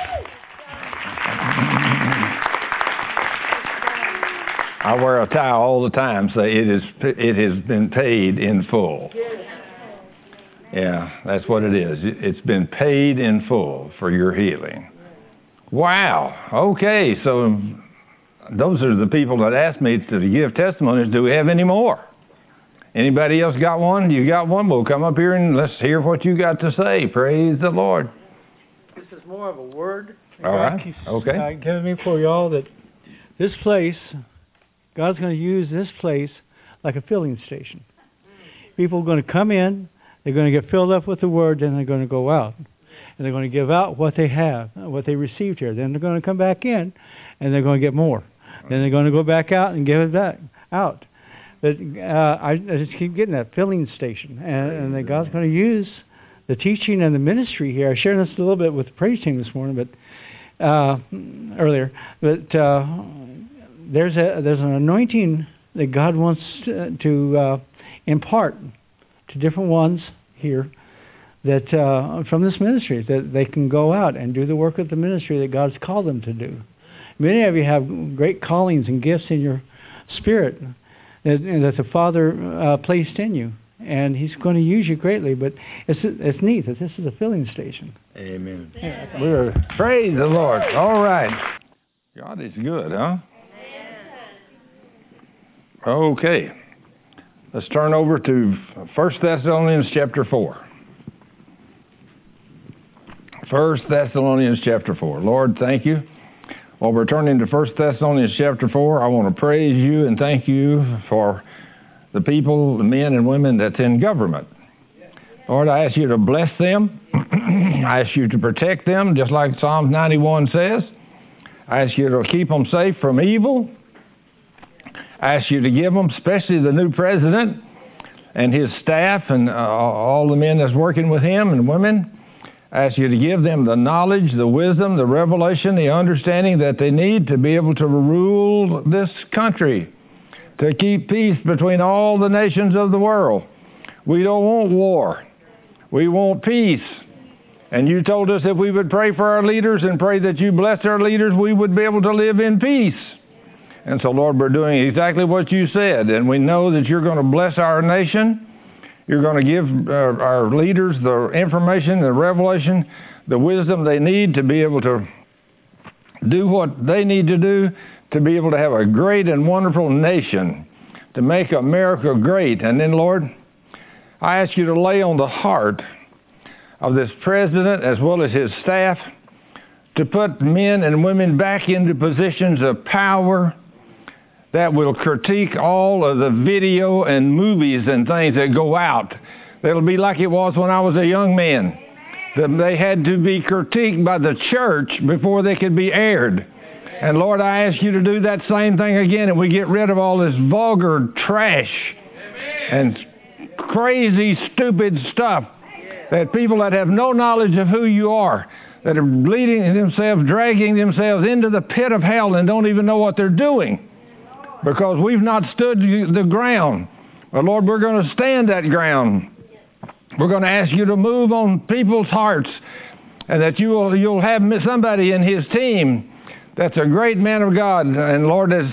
I wear a tie all the time, say it has been paid in full. Yeah, that's what it is. It's been paid in full for your healing. Wow. Okay, so those are the people that asked me to give testimonies. Do we have any more? Anybody else got one? You got one? We'll come up here and let's hear what you got to say. Praise the Lord. This is more of a word. All right. Keeps, Okay. giving me for y'all that this place, God's going to use this place like a filling station. People are going to come in, they're going to get filled up with the word, then they're going to go out. And they're going to give out what they have, what they received here. Then they're going to come back in, and they're going to get more. Then they're going to go back out and give it back out. But I just keep getting that filling station. And that God's going to use the teaching and the ministry here. I shared this a little bit with the praise team this morning, but earlier. But there's an anointing that God wants to impart to different ones here that from this ministry, that they can go out and do the work of the ministry that God's called them to do. Many of you have great callings and gifts in your spirit that the Father placed in you, and He's going to use you greatly. But it's neat that this is a filling station. Amen. Yeah, praise the Lord. All right. God is good, huh? Okay. Let's turn over to 1 Thessalonians chapter 4. 1 Thessalonians chapter 4. Lord, thank you. While we're turning to 1 Thessalonians chapter 4, I want to praise you and thank you for the people, the men and women that's in government. Lord, I ask you to bless them. I ask you to protect them, just like Psalm 91 says. I ask you to keep them safe from evil. I ask you to give them, especially the new president and his staff and all the men that's working with him and women. I ask you to give them the knowledge, the wisdom, the revelation, the understanding that they need to be able to rule this country, to keep peace between all the nations of the world. We don't want war. We want peace. And you told us if we would pray for our leaders and pray that you bless our leaders, we would be able to live in peace. And so, Lord, we're doing exactly what you said. And we know that you're going to bless our nation. You're going to give our leaders the information, the revelation, the wisdom they need to be able to do what they need to do to be able to have a great and wonderful nation, to make America great. And then, Lord, I ask you to lay on the heart of this president as well as his staff to put men and women back into positions of power that will critique all of the video and movies and things that go out. It'll be like it was when I was a young man. They had to be critiqued by the church before they could be aired. And Lord, I ask you to do that same thing again, and we get rid of all this vulgar trash and crazy, stupid stuff that people that have no knowledge of who you are, that are leading themselves, dragging themselves into the pit of hell and don't even know what they're doing because we've not stood the ground. But Lord, we're going to stand that ground. We're going to ask you to move on people's hearts, and that you'll have somebody in his team that's a great man of God. And Lord, as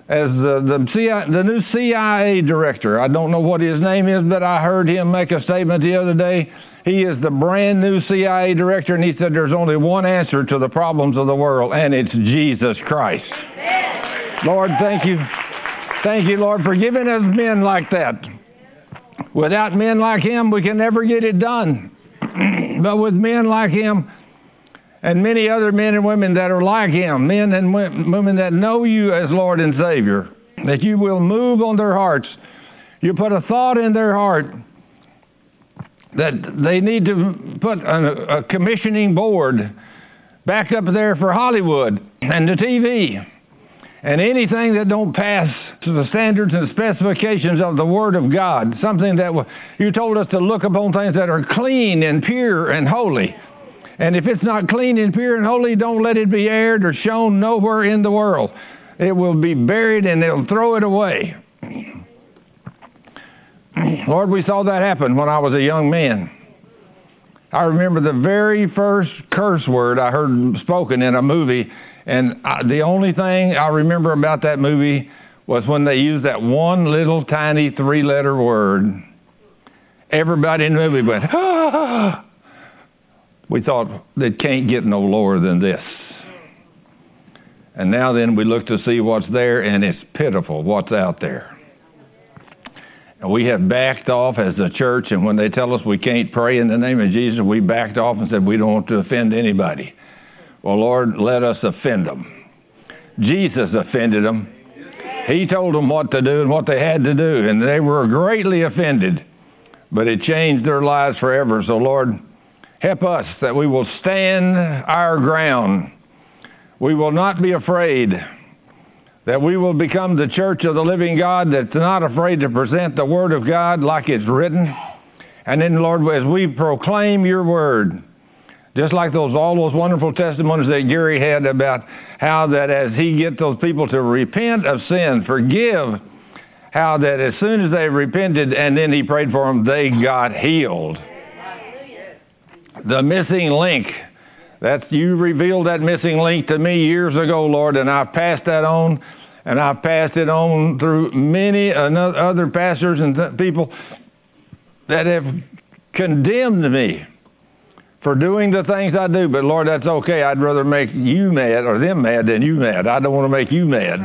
the new CIA director, I don't know what his name is, but I heard him make a statement the other day. He is the brand new CIA director, and he said there's only one answer to the problems of the world, and it's Jesus Christ. Lord, thank you. Thank you, Lord, for giving us men like that. Without men like him, we can never get it done. But with men like him and many other men and women that are like him, men and women that know you as Lord and Savior, that you will move on their hearts. You put a thought in their heart that they need to put a commissioning board back up there for Hollywood and the TV and anything that don't pass to the standards and specifications of the Word of God, something that you told us to look upon things that are clean and pure and holy. And if it's not clean and pure and holy, don't let it be aired or shown nowhere in the world. It will be buried and they'll throw it away. Lord, we saw that happen when I was a young man. I remember the very first curse word I heard spoken in a movie, and the only thing I remember about that movie was when they used that one little tiny 3-letter word. Everybody in the movie went, ah! We thought, it can't get no lower than this. And now then we look to see what's there, and it's pitiful what's out there. We have backed off as a church, and when they tell us we can't pray in the name of Jesus, we backed off and said we don't want to offend anybody. Well, Lord, let us offend them. Jesus offended them. He told them what to do and what they had to do, and they were greatly offended, but it changed their lives forever. So, Lord, help us that we will stand our ground. We will not be afraid, that we will become the church of the living God that's not afraid to present the Word of God like it's written. And then, Lord, as we proclaim your Word, just like all those wonderful testimonies that Gary had about how that as he gets those people to repent of sin, forgive, how that as soon as they repented and then he prayed for them, they got healed. The missing link. You revealed that missing link to me years ago, Lord, and I've passed that on, and I've passed it on through many other pastors and people that have condemned me for doing the things I do. But Lord, that's okay. I'd rather make you mad or them mad than you mad. I don't want to make you mad.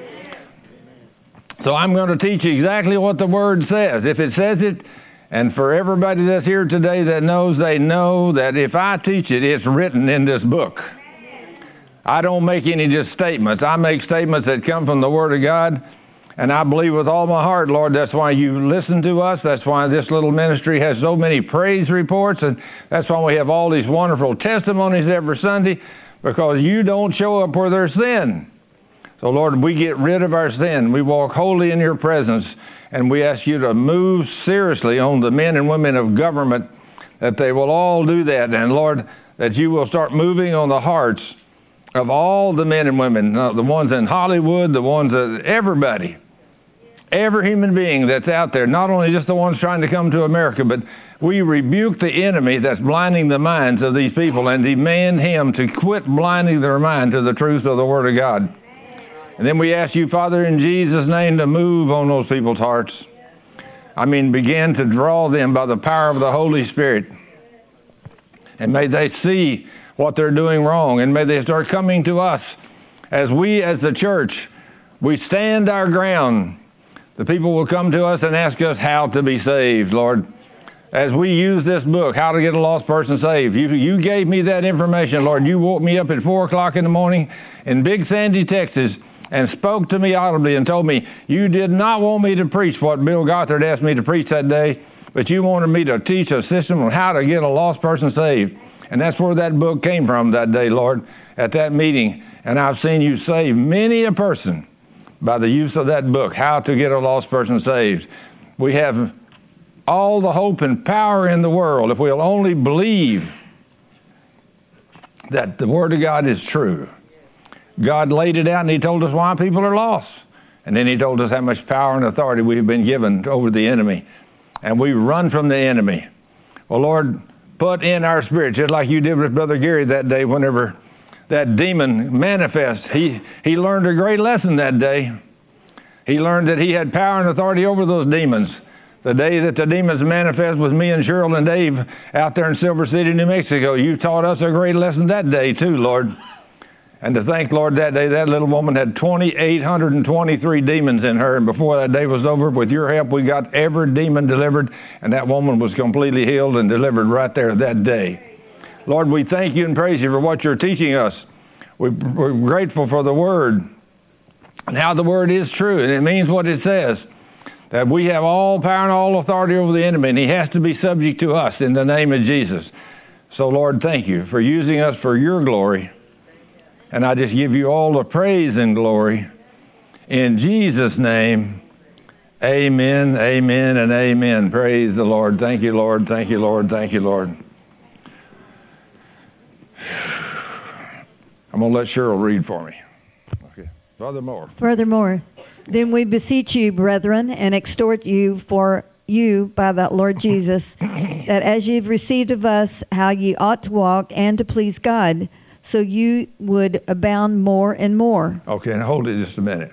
So I'm going to teach you exactly what the Word says. If it says it, and for everybody that's here today that knows, they know that if I teach it, it's written in this book. I don't make any just statements. I make statements that come from the Word of God. And I believe with all my heart, Lord, that's why you listen to us. That's why this little ministry has so many praise reports. And that's why we have all these wonderful testimonies every Sunday, because you don't show up where there's sin. So, Lord, we get rid of our sin. We walk wholly in your presence. And we ask you to move seriously on the men and women of government, that they will all do that. And, Lord, that you will start moving on the hearts of all the men and women, the ones in Hollywood, the ones that everybody. Every human being that's out there, not only just the ones trying to come to America, but we rebuke the enemy that's blinding the minds of these people and demand him to quit blinding their mind to the truth of the Word of God. And then we ask you, Father, in Jesus' name, to move on those people's hearts. Begin to draw them by the power of the Holy Spirit. And may they see what they're doing wrong, and may they start coming to us. As we, as the church, we stand our ground. The people will come to us and ask us how to be saved, Lord. As we use this book, How to Get a Lost Person Saved, you gave me that information, Lord. You woke me up at 4 o'clock in the morning in Big Sandy, Texas, and spoke to me audibly and told me you did not want me to preach what Bill Gothard asked me to preach that day, but you wanted me to teach a system on how to get a lost person saved. And that's where that book came from that day, Lord, at that meeting. And I've seen you save many a person by the use of that book, How to Get a Lost Person Saved. We have all the hope and power in the world if we'll only believe that the Word of God is true. God laid it out and He told us why people are lost. And then He told us how much power and authority we've been given over the enemy. And we run from the enemy. Well, Lord, put in our spirit, just like you did with Brother Gary that day whenever that demon manifest. He learned a great lesson that day. He learned that he had power and authority over those demons. The day that the demons manifest was me and Cheryl and Dave out there in Silver City, New Mexico. You taught us a great lesson that day too, Lord. And to think, Lord, that day that little woman had 2,823 demons in her, and before that day was over, with your help, we got every demon delivered, and that woman was completely healed and delivered right there that day. Lord, we thank you and praise you for what you're teaching us. We're grateful for the Word and how the Word is true, and it means what it says, that we have all power and all authority over the enemy, and he has to be subject to us in the name of Jesus. So, Lord, thank you for using us for your glory. And I just give you all the praise and glory. In Jesus' name, amen, amen, and amen. Praise the Lord. Thank you, Lord. Thank you, Lord. Thank you, Lord. I'm going to let Cheryl read for me. Okay. Furthermore, then we beseech you, brethren, and exhort you for you by the Lord Jesus, that as you've received of us how ye ought to walk and to please God, so you would abound more and more. Okay, now hold it just a minute.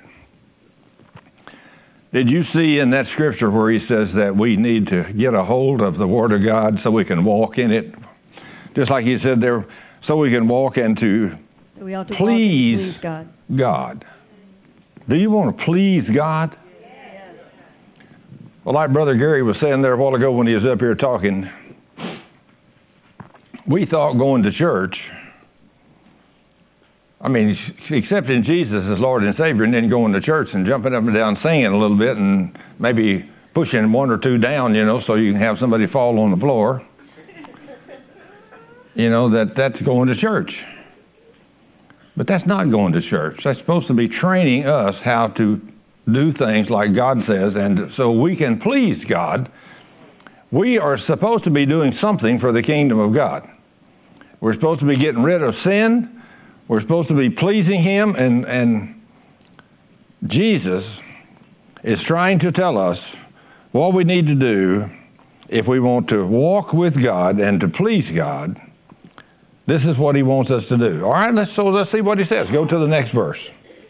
Did you see in that scripture where he says that we need to get a hold of the Word of God so we can walk in it? Just like he said there, so we can walk into please God. Do you want to please God? Well, like Brother Gary was saying there a while ago when he was up here talking, we thought going to church, I mean, accepting Jesus as Lord and Savior and then going to church and jumping up and down singing a little bit and maybe pushing one or two down, so you can have somebody fall on the floor. That's going to church. But that's not going to church. That's supposed to be training us how to do things like God says, and so we can please God. We are supposed to be doing something for the kingdom of God. We're supposed to be getting rid of sin. We're supposed to be pleasing Him, and Jesus is trying to tell us what we need to do if we want to walk with God and to please God. This is what He wants us to do. All right, let's see what He says. Go to the next verse.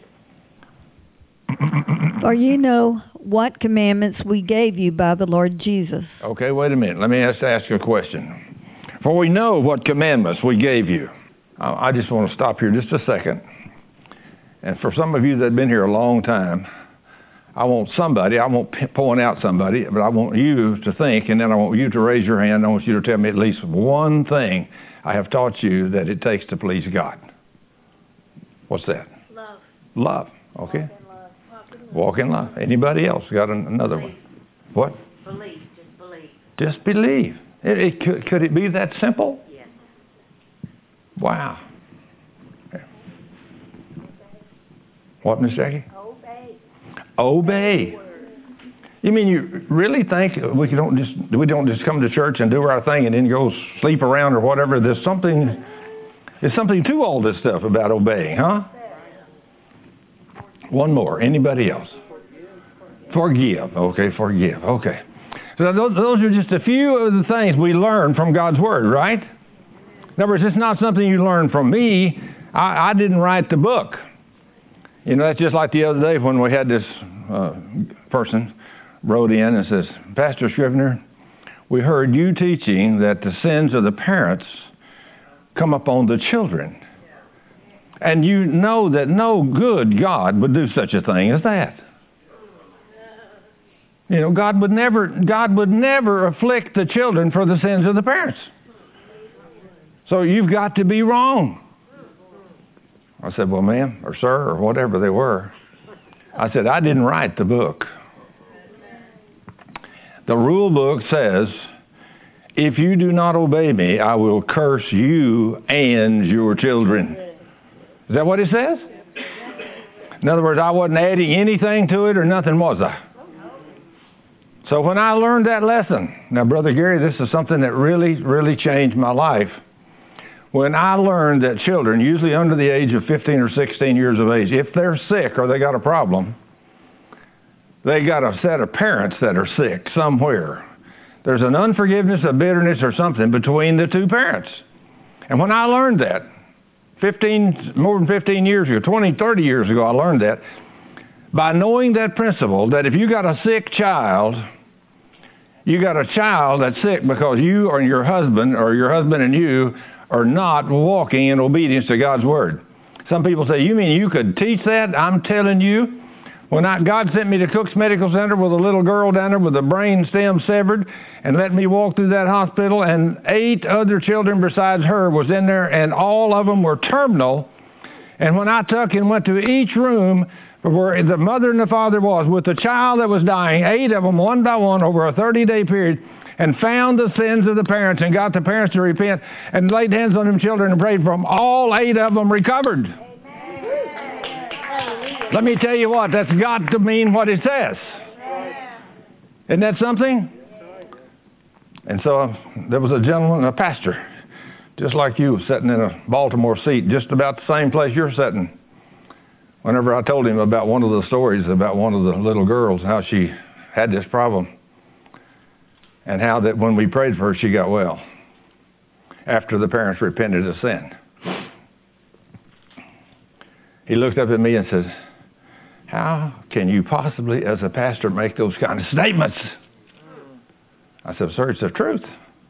For you know what commandments we gave you by the Lord Jesus. Okay, wait a minute. Let me ask you a question. For we know what commandments we gave you. I just want to stop here just a second. And for some of you that have been here a long time, I won't point out somebody, but I want you to think, and then I want you to raise your hand. I want you to tell me at least one thing I have taught you that it takes to please God. What's that? Love. Love. Okay. Walk in love. Anybody else got another one? What? Believe. Just believe. Just believe. Could it be that simple? Yes. Wow. What, Miss Jackie? Obey. You mean you really think we don't just come to church and do our thing and then go sleep around or whatever? There's something to all this stuff about obeying, huh? One more. Anybody else? Forgive. Okay, forgive. Okay. So those are just a few of the things we learn from God's Word, right? In other words, it's not something you learn from me. I didn't write the book. That's just like the other day when we had this person wrote in and says, Pastor Scrivener, we heard you teaching that the sins of the parents come upon the children. And you know that no good God would do such a thing as that. God would never afflict the children for the sins of the parents. So you've got to be wrong. I said, well, ma'am, or sir, or whatever they were. I said, I didn't write the book. The rule book says, if you do not obey me, I will curse you and your children. Is that what it says? In other words, I wasn't adding anything to it or nothing, was I? So when I learned that lesson, now, Brother Gary, this is something that really, really changed my life. When I learned that children, usually under the age of 15 or 16 years of age, if they're sick or they got a problem, they got a set of parents that are sick somewhere. There's an unforgiveness, a bitterness or something between the two parents. And when I learned that, more than 15 years ago, 20, 30 years ago, I learned that. By knowing that principle, that if you got a sick child, you got a child that's sick because you or your husband and you are not walking in obedience to God's Word. Some people say, you mean you could teach that? I'm telling you, when God sent me to Cook's Medical Center with a little girl down there with a brain stem severed and let me walk through that hospital, and 8 other children besides her was in there, and all of them were terminal. And when I took and went to each room where the mother and the father was with the child that was dying, 8 of them, one by one, over a 30-day period, and found the sins of the parents and got the parents to repent and laid hands on them children and prayed for them, all 8 of them recovered. Let me tell you what, that's got to mean what it says. Isn't that something? And so there was a gentleman, a pastor, just like you, sitting in a Baltimore seat, just about the same place you're sitting. Whenever I told him about one of the stories about one of the little girls, how she had this problem, and how that when we prayed for her, she got well after the parents repented of sin. He looked up at me and said, how can you possibly, as a pastor, make those kind of statements? I said, sir, it's the truth.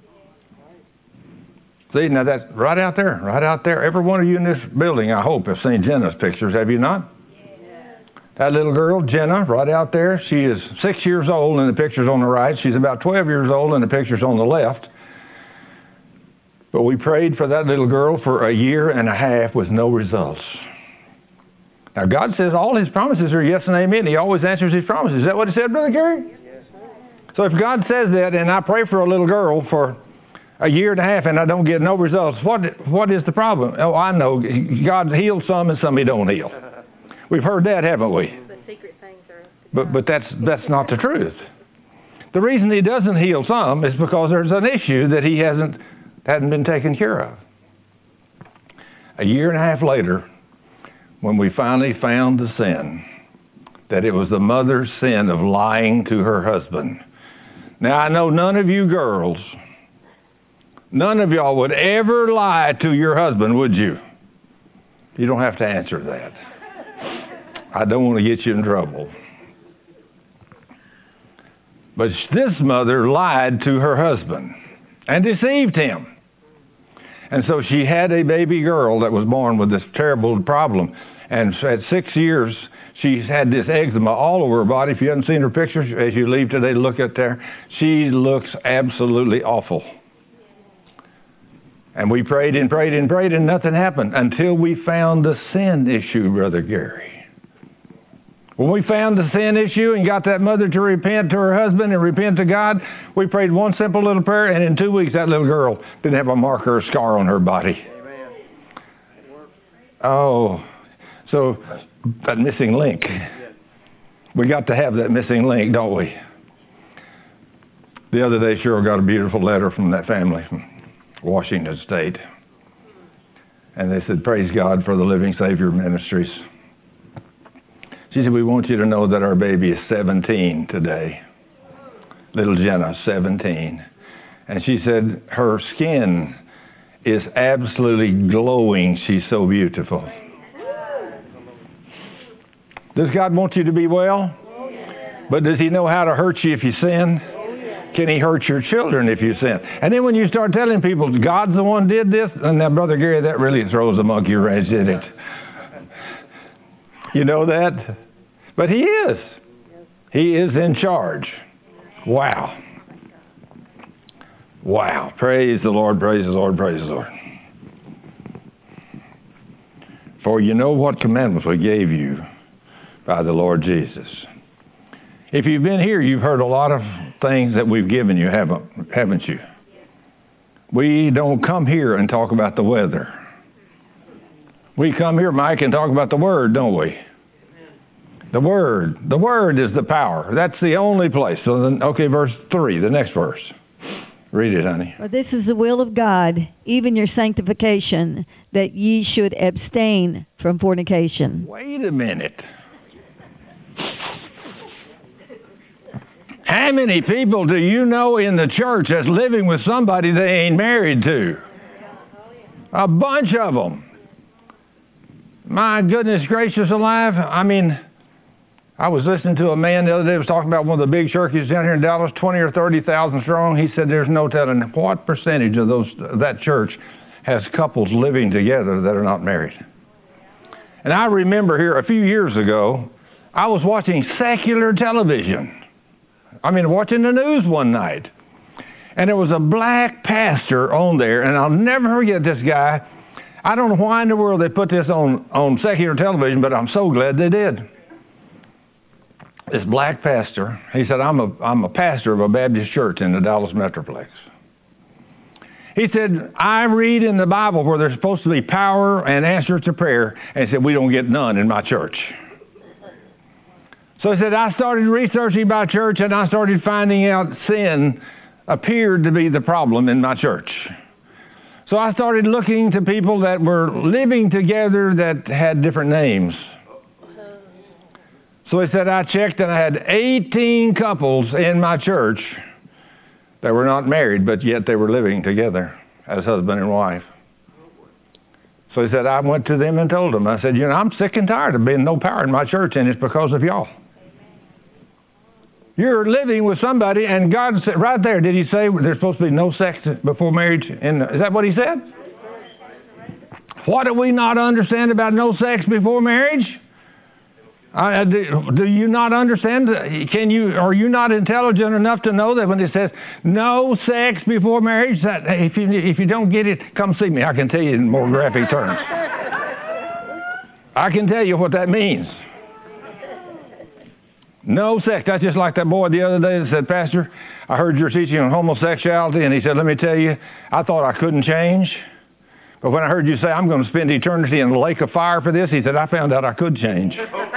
See, now that's right out there. Every one of you in this building, I hope, have seen Jenna's pictures, have you not? That little girl, Jenna, right out there, she is 6 years old, and the picture's on the right. She's about 12 years old, and the picture's on the left. But we prayed for that little girl for a year and a half with no results. Now, God says all His promises are yes and amen. He always answers His promises. Is that what He said, Brother Gary? Yes, sir. So if God says that, and I pray for a little girl for a year and a half, and I don't get no results, what is the problem? Oh, I know. God heals some, and some He don't heal. We've heard that, haven't we? The secret things are. But that's not the truth. The reason He doesn't heal some is because there's an issue that He hadn't been taken care of. A year and a half later, when we finally found the sin, that it was the mother's sin of lying to her husband. Now, I know none of you girls, none of y'all would ever lie to your husband, would you? You don't have to answer that. I don't want to get you in trouble. But this mother lied to her husband and deceived him. And so she had a baby girl that was born with this terrible problem. And at 6 years, she's had this eczema all over her body. If you haven't seen her pictures, as you leave today, look at there. She looks absolutely awful. And we prayed and prayed and prayed, and nothing happened until we found the sin issue, Brother Gary. When we found the sin issue and got that mother to repent to her husband and repent to God, we prayed one simple little prayer, and in 2 weeks that little girl didn't have a mark or a scar on her body. Amen. Oh, so that missing link. We got to have that missing link, don't we? The other day, Cheryl got a beautiful letter from that family from Washington State. And they said, praise God for the Living Savior Ministries. She said, we want you to know that our baby is 17 today. Little Jenna, 17. And she said, her skin is absolutely glowing. She's so beautiful. Does God want you to be well? But does He know how to hurt you if you sin? Can He hurt your children if you sin? And then when you start telling people God's the one did this, and now, Brother Gary, that really throws a monkey wrench, isn't it? You know that? But He is. He is in charge. Wow. Wow. Praise the Lord, praise the Lord, praise the Lord. For you know what commandments we gave you by the Lord Jesus. If you've been here, you've heard a lot of things that we've given you, haven't you? We don't come here and talk about the weather. We come here, Mike, and talk about the Word, don't we? The Word. The Word is the power. That's the only place. So then, okay, verse 3, the next verse. Read it, honey. For this is the will of God, even your sanctification, that ye should abstain from fornication. Wait a minute. How many people do you know in the church that's living with somebody they ain't married to? A bunch of them. My goodness gracious alive. I mean, I was listening to a man the other day who was talking about one of the big churches down here in Dallas, 20 or 30,000 strong. He said there's no telling what percentage of that church has couples living together that are not married. And I remember here a few years ago, I was watching secular television. Watching the news one night. And there was a black pastor on there, and I'll never forget this guy. I don't know why in the world they put this on secular television, but I'm so glad they did. This black pastor, he said, I'm a pastor of a Baptist church in the Dallas Metroplex. He said, I read in the Bible where there's supposed to be power and answers to prayer, and he said, we don't get none in my church. So he said, I started researching about church, and I started finding out sin appeared to be the problem in my church. So I started looking to people that were living together that had different names. So he said, I checked, and I had 18 couples in my church that were not married, but yet they were living together as husband and wife. So he said, I went to them and told them. I said, I'm sick and tired of being no power in my church, and it's because of y'all. You're living with somebody, and God said, right there, did He say there's supposed to be no sex before marriage? Is that what He said? What do we not understand about no sex before marriage? Do you not understand? Are you not intelligent enough to know that when it says no sex before marriage, that if you don't get it, come see me. I can tell you in more graphic terms. I can tell you what that means. No sex. That's just like that boy the other day that said, Pastor, I heard you're teaching on homosexuality, and he said, let me tell you, I thought I couldn't change. But when I heard you say, I'm going to spend eternity in the lake of fire for this, he said, I found out I could change.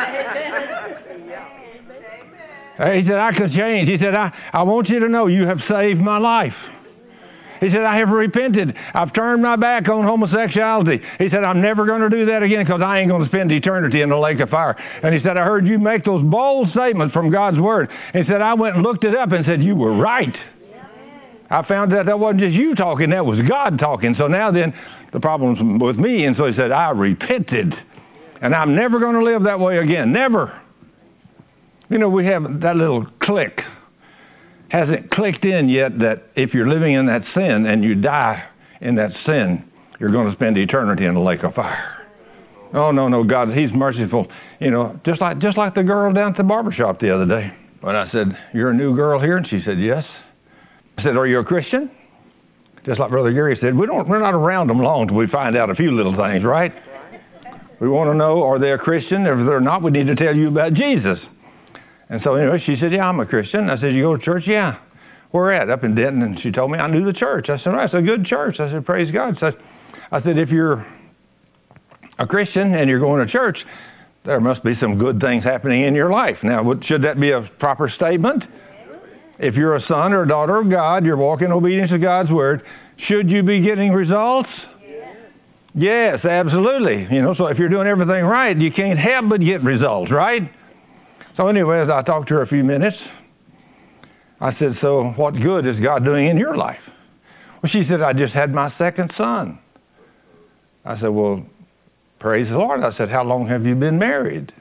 He said, I could change. He said, I want you to know you have saved my life. He said, I have repented. I've turned my back on homosexuality. He said, I'm never going to do that again because I ain't going to spend eternity in the lake of fire. And he said, I heard you make those bold statements from God's Word. He said, I went and looked it up and said, you were right. I found that wasn't just you talking, that was God talking. So now then, the problem's with me. And so he said, I repented. And I'm never going to live that way again. Never. You know, we have that little click. Hasn't clicked in yet that if you're living in that sin and you die in that sin, you're going to spend eternity in the lake of fire. Oh, no, God, He's merciful. You know, just like the girl down at the barbershop the other day. When I said, you're a new girl here? And she said, yes. I said, are you a Christian? Just like Brother Gary said, we're not around them long till we find out a few little things, right? We want to know, are they a Christian? If they're not, we need to tell you about Jesus. And so anyway, she said, yeah, I'm a Christian. I said, you go to church? Yeah. Where at? Up in Denton. And she told me I knew the church. I said, right, it's a good church. I said, praise God. So I said, if you're a Christian and you're going to church, there must be some good things happening in your life. Now, should that be a proper statement? If you're a son or a daughter of God, you're walking in obedience to God's Word, should you be getting results? Yes, absolutely. You know, so if you're doing everything right, you can't help but get results, right? So anyway, as I talked to her a few minutes, I said, so what good is God doing in your life? Well, she said, I just had my second son. I said, well, praise the Lord. I said, how long have you been married?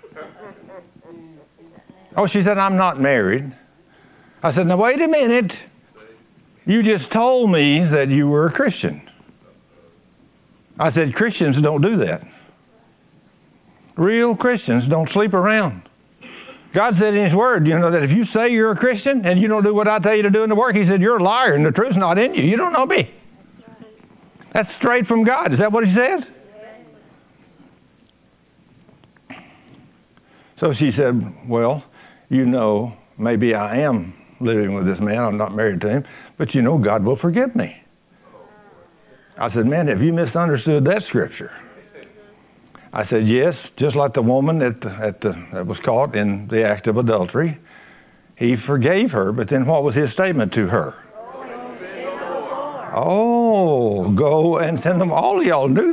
Oh, she said, I'm not married. I said, now wait a minute. You just told me that you were a Christian. I said, Christians don't do that. Real Christians don't sleep around. God said in His Word, you know, that if you say you're a Christian and you don't do what I tell you to do in the work, He said, you're a liar and the truth's not in you. You don't know me. That's straight from God. Is that what He says? So she said, well, you know, maybe I am living with this man. I'm not married to him. But you know, God will forgive me. I said, man, have you misunderstood that scripture? I said, yes, just like the woman that was caught in the act of adultery. He forgave her, but then what was His statement to her? Oh, go and send them. All of y'all knew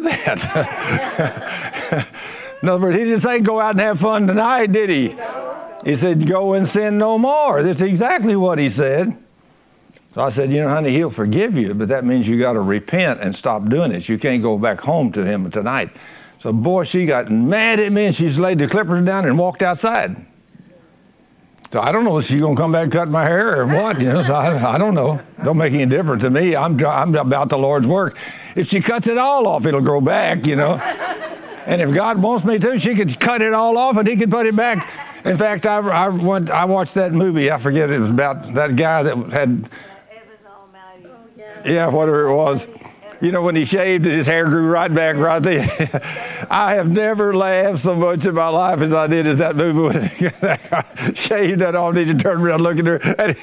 that. In other words, He didn't say go out and have fun tonight, did He? He said, go and sin no more. That's exactly what He said. So I said, you know, honey, He'll forgive you, but that means you got to repent and stop doing it. You can't go back home to Him tonight. So, boy, she got mad at me, and she just laid the clippers down and walked outside. So I don't know if she's going to come back and cut my hair or what. You know, so I don't know. Don't make any difference to me. I'm about the Lord's work. If she cuts it all off, it'll grow back, you know. And if God wants me to, she could cut it all off, and He could put it back. In fact, I watched that movie. I forget, it was about that guy that had... Yeah, whatever it was. You know, when he shaved, his hair grew right back right there. I have never laughed so much in my life as I did at that movie when he shaved that off. He just turned around and looked at her.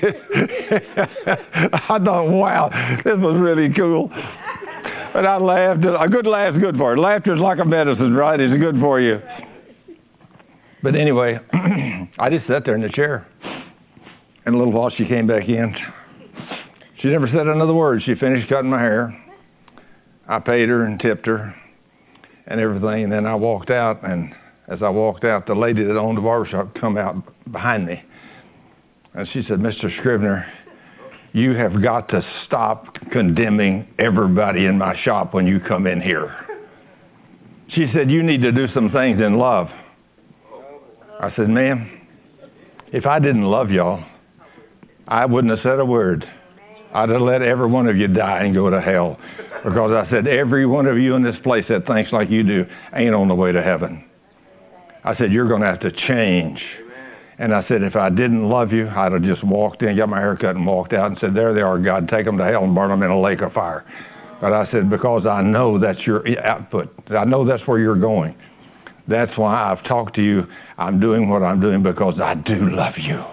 I thought, wow, this was really cool. But I laughed. A good laugh's good for you. Laughter is like a medicine, right? It's good for you. But anyway, I just sat there in the chair. And a little while she came back in. She never said another word. She finished cutting my hair. I paid her and tipped her and everything. And then I walked out. And as I walked out, the lady that owned the barbershop come out behind me. And she said, Mr. Scrivener, you have got to stop condemning everybody in my shop when you come in here. She said, you need to do some things in love. I said, ma'am, if I didn't love y'all, I wouldn't have said a word. I'd have let every one of you die and go to hell. Because I said, every one of you in this place that thinks like you do ain't on the way to heaven. I said, you're going to have to change. And I said, if I didn't love you, I'd have just walked in, got my hair cut and walked out and said, there they are, God, take them to hell and burn them in a lake of fire. But I said, because I know that's your output. I know that's where you're going. That's why I've talked to you. I'm doing what I'm doing because I do love you.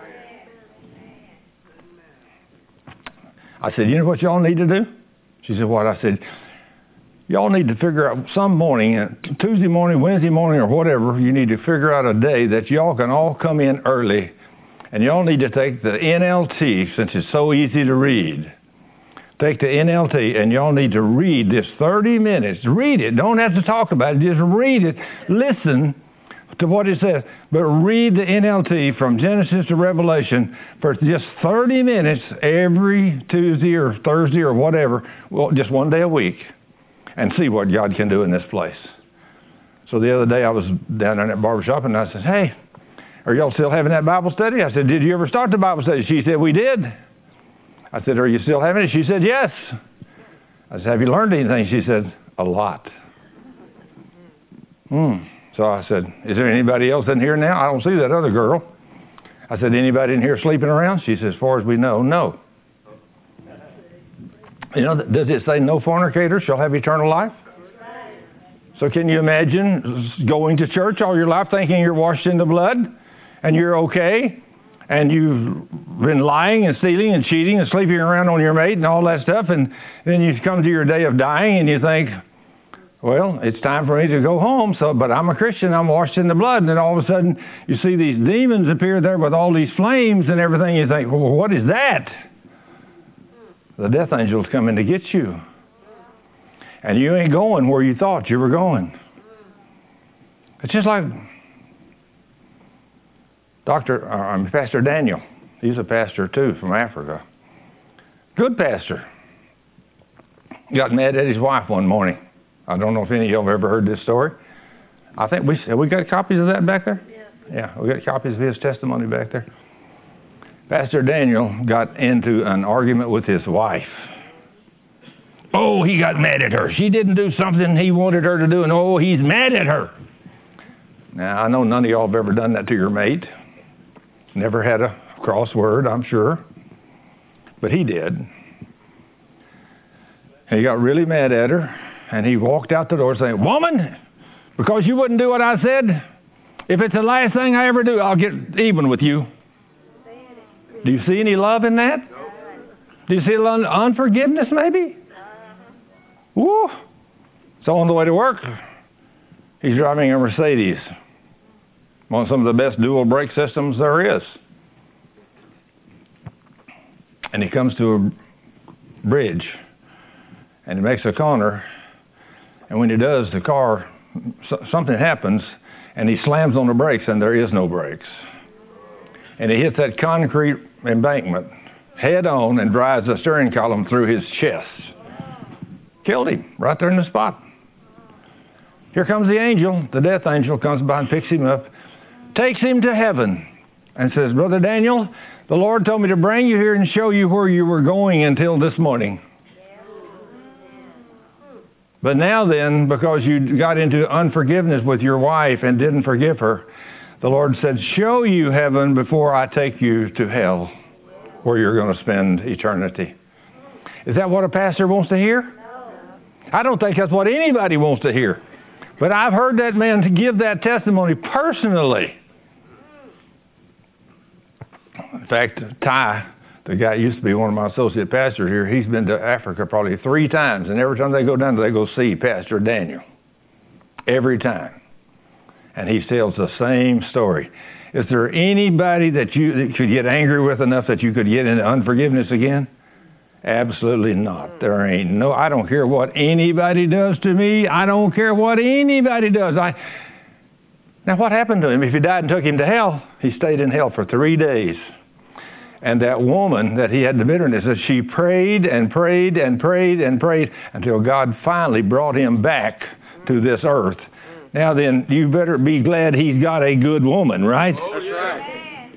I said, you know what y'all need to do? She said, what? I said, y'all need to figure out some morning, Tuesday morning, Wednesday morning, or whatever, you need to figure out a day that y'all can all come in early, and y'all need to take the NLT, since it's so easy to read. Take the NLT, and y'all need to read this 30 minutes. Read it. Don't have to talk about it. Just read it. Listen to what it says. But read the NLT from Genesis to Revelation for just 30 minutes every Tuesday or Thursday or whatever, well, just one day a week, and see what God can do in this place. So the other day I was down in that barbershop, and I said, hey, are y'all still having that Bible study? I said, did you ever start the Bible study? She said, we did. I said, are you still having it? She said, yes. I said, have you learned anything? She said, a lot. So I said, is there anybody else in here now? I don't see that other girl. I said, anybody in here sleeping around? She said, as far as we know, no. You know, does it say no fornicator shall have eternal life? So can you imagine going to church all your life thinking you're washed in the blood and you're okay, and you've been lying and stealing and cheating and sleeping around on your mate and all that stuff, and then you come to your day of dying and you think, well, it's time for me to go home, but I'm a Christian, I'm washed in the blood, and then all of a sudden you see these demons appear there with all these flames and everything, you think, well, what is that? The death angel's coming to get you. And you ain't going where you thought you were going. It's just like Pastor Daniel. He's a pastor too from Africa. Good pastor. Got mad at his wife one morning. I don't know if any of y'all have ever heard this story. I think we got copies of that back there? Yeah, we got copies of his testimony back there. Pastor Daniel got into an argument with his wife. Oh, he got mad at her. She didn't do something he wanted her to do, and oh, he's mad at her. Now, I know none of y'all have ever done that to your mate. Never had a crossword, I'm sure. But he did. And he got really mad at her, and he walked out the door saying, woman, because you wouldn't do what I said, if it's the last thing I ever do, I'll get even with you. Do you see any love in that? Do you see unforgiveness maybe? Woo! So on the way to work, he's driving a Mercedes. One of some of the best dual brake systems there is. And he comes to a bridge, and he makes a corner, and when he does, the car, something happens, and he slams on the brakes, and there is no brakes. And he hits that concrete embankment head on and drives the steering column through his chest. Killed him right there in the spot. Here comes the angel. The death angel comes by and picks him up, takes him to heaven, and says, Brother Daniel, the Lord told me to bring you here and show you where you were going until this morning. But now then, because you got into unforgiveness with your wife and didn't forgive her, the Lord said, show you heaven before I take you to hell, where you're going to spend eternity. Is that what a pastor wants to hear? No. I don't think that's what anybody wants to hear. But I've heard that man give that testimony personally. In fact, Ty, the guy who used to be one of my associate pastors here, he's been to Africa probably 3 times. And every time they go down there, they go see Pastor Daniel. Every time. And he tells the same story. Is there anybody that you could get angry with enough that you could get into unforgiveness again? Absolutely not. There ain't no, I don't care what anybody does to me. I don't care what anybody does. Now what happened to him? If he died and took him to hell, he stayed in hell for 3 days. And that woman that he had the bitterness, that she prayed and prayed and prayed and prayed until God finally brought him back to this earth. Now then, you better be glad he's got a good woman, right? That's right.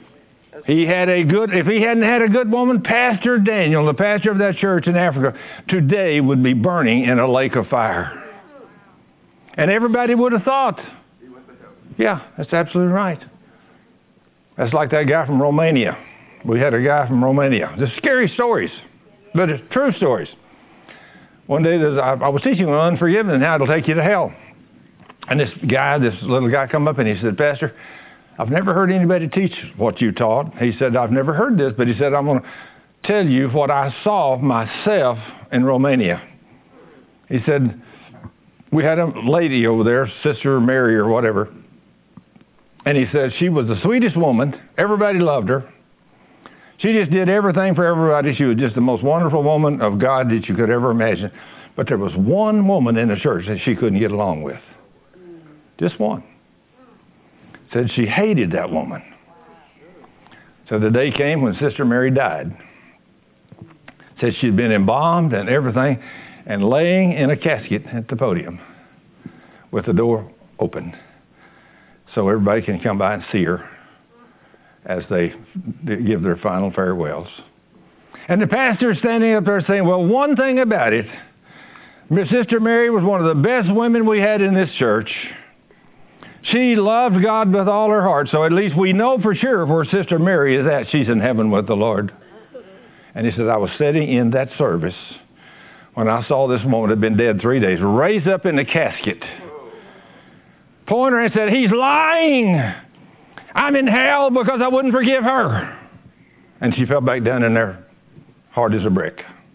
If he hadn't had a good woman, Pastor Daniel, the pastor of that church in Africa, today would be burning in a lake of fire. And everybody would have thought, Yeah, that's absolutely right. That's like that guy from Romania. We had a guy from Romania. Just scary stories, but it's true stories. One day I was teaching on unforgiveness and how it'll take you to hell. And this little guy come up and he said, Pastor, I've never heard anybody teach what you taught. He said, I've never heard this, but he said, I'm going to tell you what I saw myself in Romania. He said, we had a lady over there, Sister Mary or whatever, and he said she was the sweetest woman. Everybody loved her. She just did everything for everybody. She was just the most wonderful woman of God that you could ever imagine. But there was one woman in the church that she couldn't get along with. Just one. Said she hated that woman. So the day came when Sister Mary died. Said she'd been embalmed and everything and laying in a casket at the podium with the door open so everybody can come by and see her as they give their final farewells. And the pastor is standing up there saying, well, one thing about it, Sister Mary was one of the best women we had in this church. She loved God with all her heart, so at least we know for sure where Sister Mary is at. She's in heaven with the Lord. And he said, I was sitting in that service when I saw this woman had been dead 3 days, raised up in the casket, pointed her and said, he's lying. I'm in hell because I wouldn't forgive her. And she fell back down in there hard as a brick.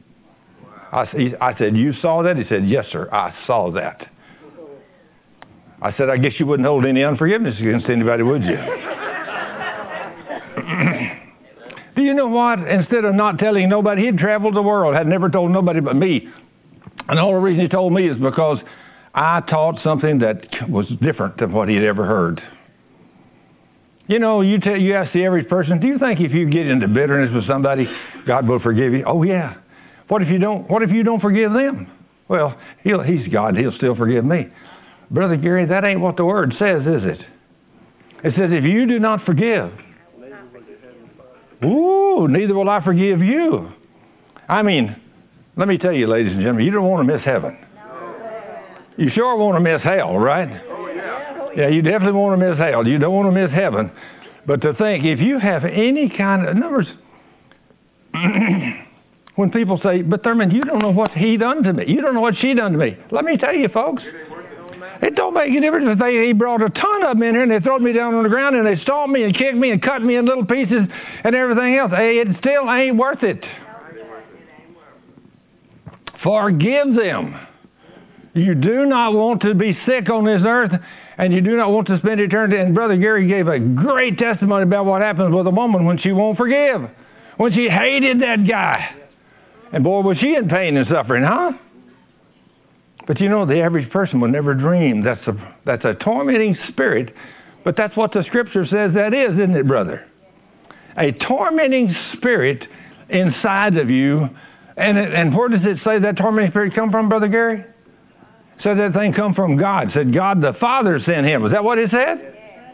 I said, you saw that? He said, yes, sir, I saw that. I said, I guess you wouldn't hold any unforgiveness against anybody, would you? Do you know what? Instead of not telling nobody, he'd traveled the world, had never told nobody but me. And the only reason he told me is because I taught something that was different than what he'd ever heard. You know, you ask the average person, do you think if you get into bitterness with somebody, God will forgive you? Oh, yeah. What if you don't forgive them? Well, he's God. He'll still forgive me. Brother Gary, that ain't what the Word says, is it? It says, if you do not forgive, neither will I forgive you. I mean, let me tell you, ladies and gentlemen, you don't want to miss heaven. You sure want to miss hell, right? Yeah, you definitely want to miss hell. You don't want to miss heaven. But to think, if you have any kind of, in other words, when people say, but Thurman, you don't know what he done to me. You don't know what she done to me. Let me tell you, folks, it don't make any difference if he brought a ton of them in here and they threw me down on the ground and they stomped me and kicked me and cut me in little pieces and everything else. Hey, it still ain't worth it. Forgive them. You do not want to be sick on this earth, and you do not want to spend eternity. And Brother Gary gave a great testimony about what happens with a woman when she won't forgive, when she hated that guy. And boy, was she in pain and suffering, huh? But you know, the average person would never dream. That's a tormenting spirit. But that's what the Scripture says that is, isn't it, brother? A tormenting spirit inside of you. And where does it say that tormenting spirit come from, Brother Gary? It said that thing come from God. It said God the Father sent him. Is that what it said?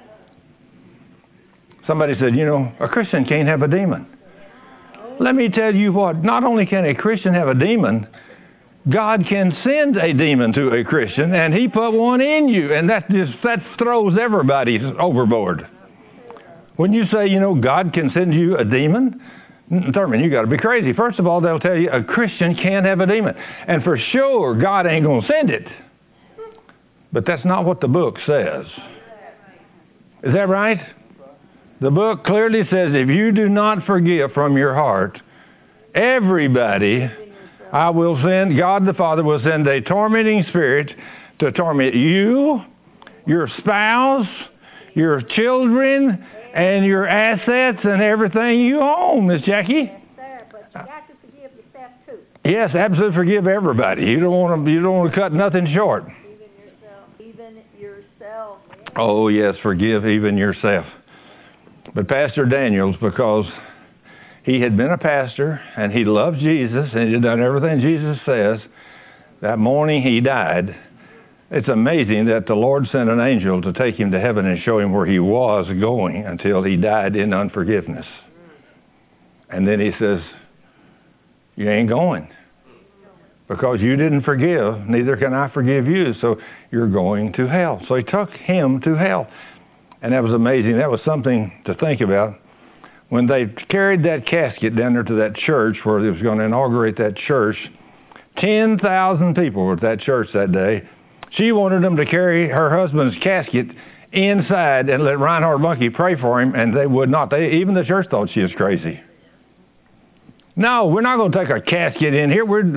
Somebody said, you know, a Christian can't have a demon. Let me tell you what, not only can a Christian have a demon, God can send a demon to a Christian, and he put one in you, and that throws everybody overboard. When you say, you know, God can send you a demon, Thurman, you got to be crazy. First of all, they'll tell you a Christian can't have a demon, and for sure God ain't going to send it. But that's not what the book says. Is that right? The book clearly says if you do not forgive from your heart, everybody, I will send, God the Father will send a tormenting spirit to torment you, your spouse, your children, and your assets and everything you own, Miss Jackie. Yes, sir, but you got to forgive yourself too. Yes, absolutely forgive everybody. You don't want to cut nothing short. Even yourself. Oh yes, forgive even yourself. But Pastor Daniels, because he had been a pastor and he loved Jesus and he had done everything Jesus says, that morning he died. It's amazing that the Lord sent an angel to take him to heaven and show him where he was going until he died in unforgiveness. And then he says, you ain't going. Because you didn't forgive, neither can I forgive you, so you're going to hell. So he took him to hell. And that was amazing. That was something to think about. When they carried that casket down there to that church where they was going to inaugurate that church, 10,000 people were at that church that day. She wanted them to carry her husband's casket inside and let Reinhard Bonnke pray for him, and they would not. Even the church thought she was crazy. No, we're not going to take a casket in here. We're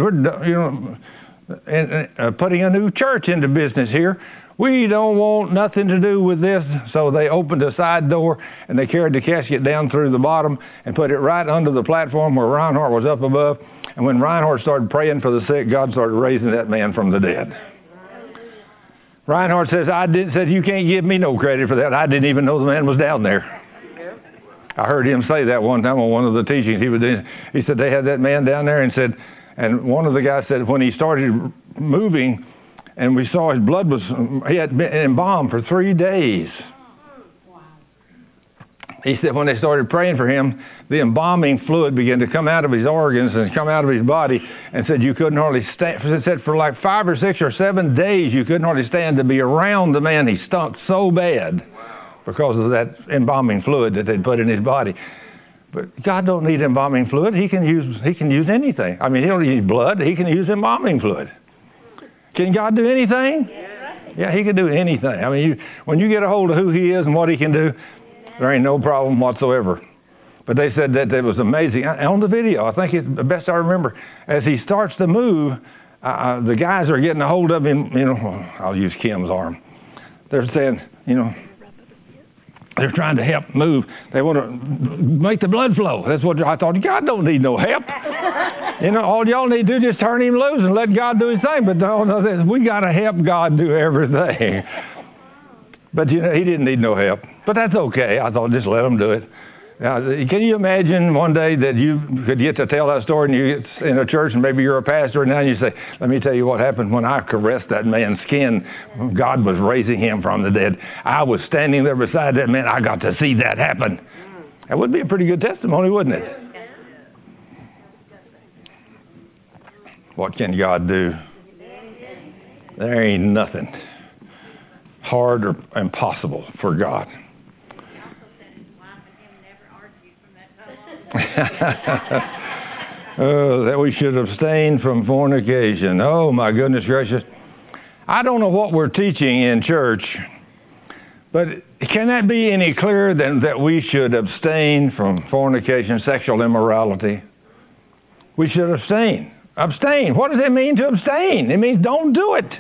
putting a new church into business here. We don't want nothing to do with this. So they opened a side door, and they carried the casket down through the bottom and put it right under the platform where Reinhard was up above. And when Reinhard started praying for the sick, God started raising that man from the dead. Reinhard says, said, you can't give me no credit for that. I didn't even know the man was down there. I heard him say that one time on one of the teachings he was doing. He said they had that man down there and one of the guys said when he started moving and we saw his blood he had been embalmed for 3 days. He said when they started praying for him, the embalming fluid began to come out of his organs and come out of his body, and said you couldn't hardly stand. He said for like 5 or 6 or 7 days you couldn't hardly stand to be around the man. He stunk so bad because of that embalming fluid that they'd put in his body. But God don't need embalming fluid. He can use anything. I mean, he don't need blood. He can use embalming fluid. Can God do anything? Yeah, he can do anything. I mean, when you get a hold of who he is and what he can do, there ain't no problem whatsoever. But they said that it was amazing. On the video, I think it's the best I remember, as he starts to move, the guys are getting a hold of him, I'll use Kim's arm. They're saying, they're trying to help move. They want to make the blood flow. That's what I thought. God don't need no help. All y'all need to do is just turn him loose and let God do his thing. But no, we got to help God do everything. But he didn't need no help. But that's okay. I thought just let him do it. Now, can you imagine one day that you could get to tell that story and you get in a church and maybe you're a pastor and now you say, let me tell you what happened when I caressed that man's skin. God was raising him from the dead. I was standing there beside that man. I got to see that happen. That would be a pretty good testimony, wouldn't it? What can God do? There ain't nothing hard or impossible for God. That we should abstain from fornication. Oh, my goodness gracious. I don't know what we're teaching in church, but can that be any clearer than that we should abstain from fornication, sexual immorality? We should abstain. Abstain. What does it mean to abstain? It means don't do it.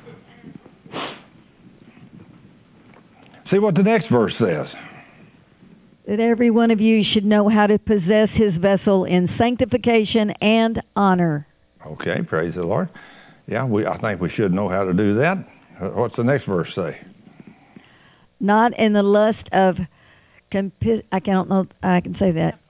See what the next verse says. That every one of you should know how to possess his vessel in sanctification and honor. Okay, praise the Lord. Yeah, I think we should know how to do that. What's the next verse say? Not in the lust of, I don't know, I can say that.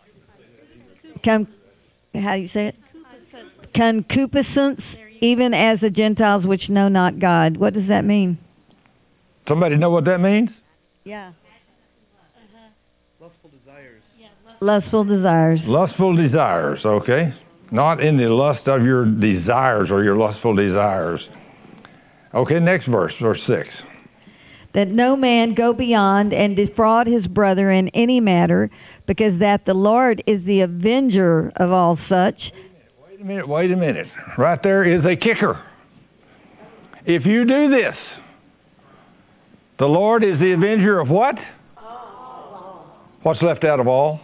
How do you say it? Concupiscence, even as the Gentiles which know not God. What does that mean? Somebody know what that means? Yeah. Lustful desires. Lustful desires. Lustful desires, okay. Not in the lust of your desires or your lustful desires. Okay, next verse, verse 6. That no man go beyond and defraud his brother in any matter, because that the Lord is the avenger of all such. Wait a minute. Right there is a kicker. If you do this, the Lord is the avenger of what? What's left out of all?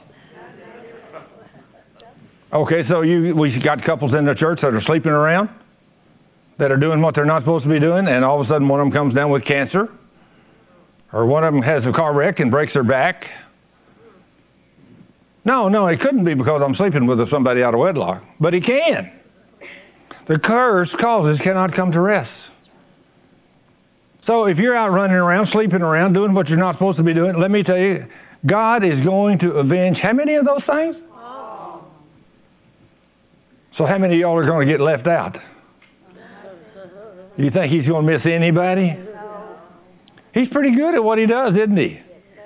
Okay, so we got couples in the church that are sleeping around, that are doing what they're not supposed to be doing, and all of a sudden one of them comes down with cancer, or one of them has a car wreck and breaks their back. No, it couldn't be because I'm sleeping with somebody out of wedlock, but he can. The cursed causes cannot come to rest. So if you're out running around, sleeping around, doing what you're not supposed to be doing, let me tell you, God is going to avenge how many of those things? So how many of y'all are going to get left out? You think he's going to miss anybody? He's pretty good at what he does, isn't he?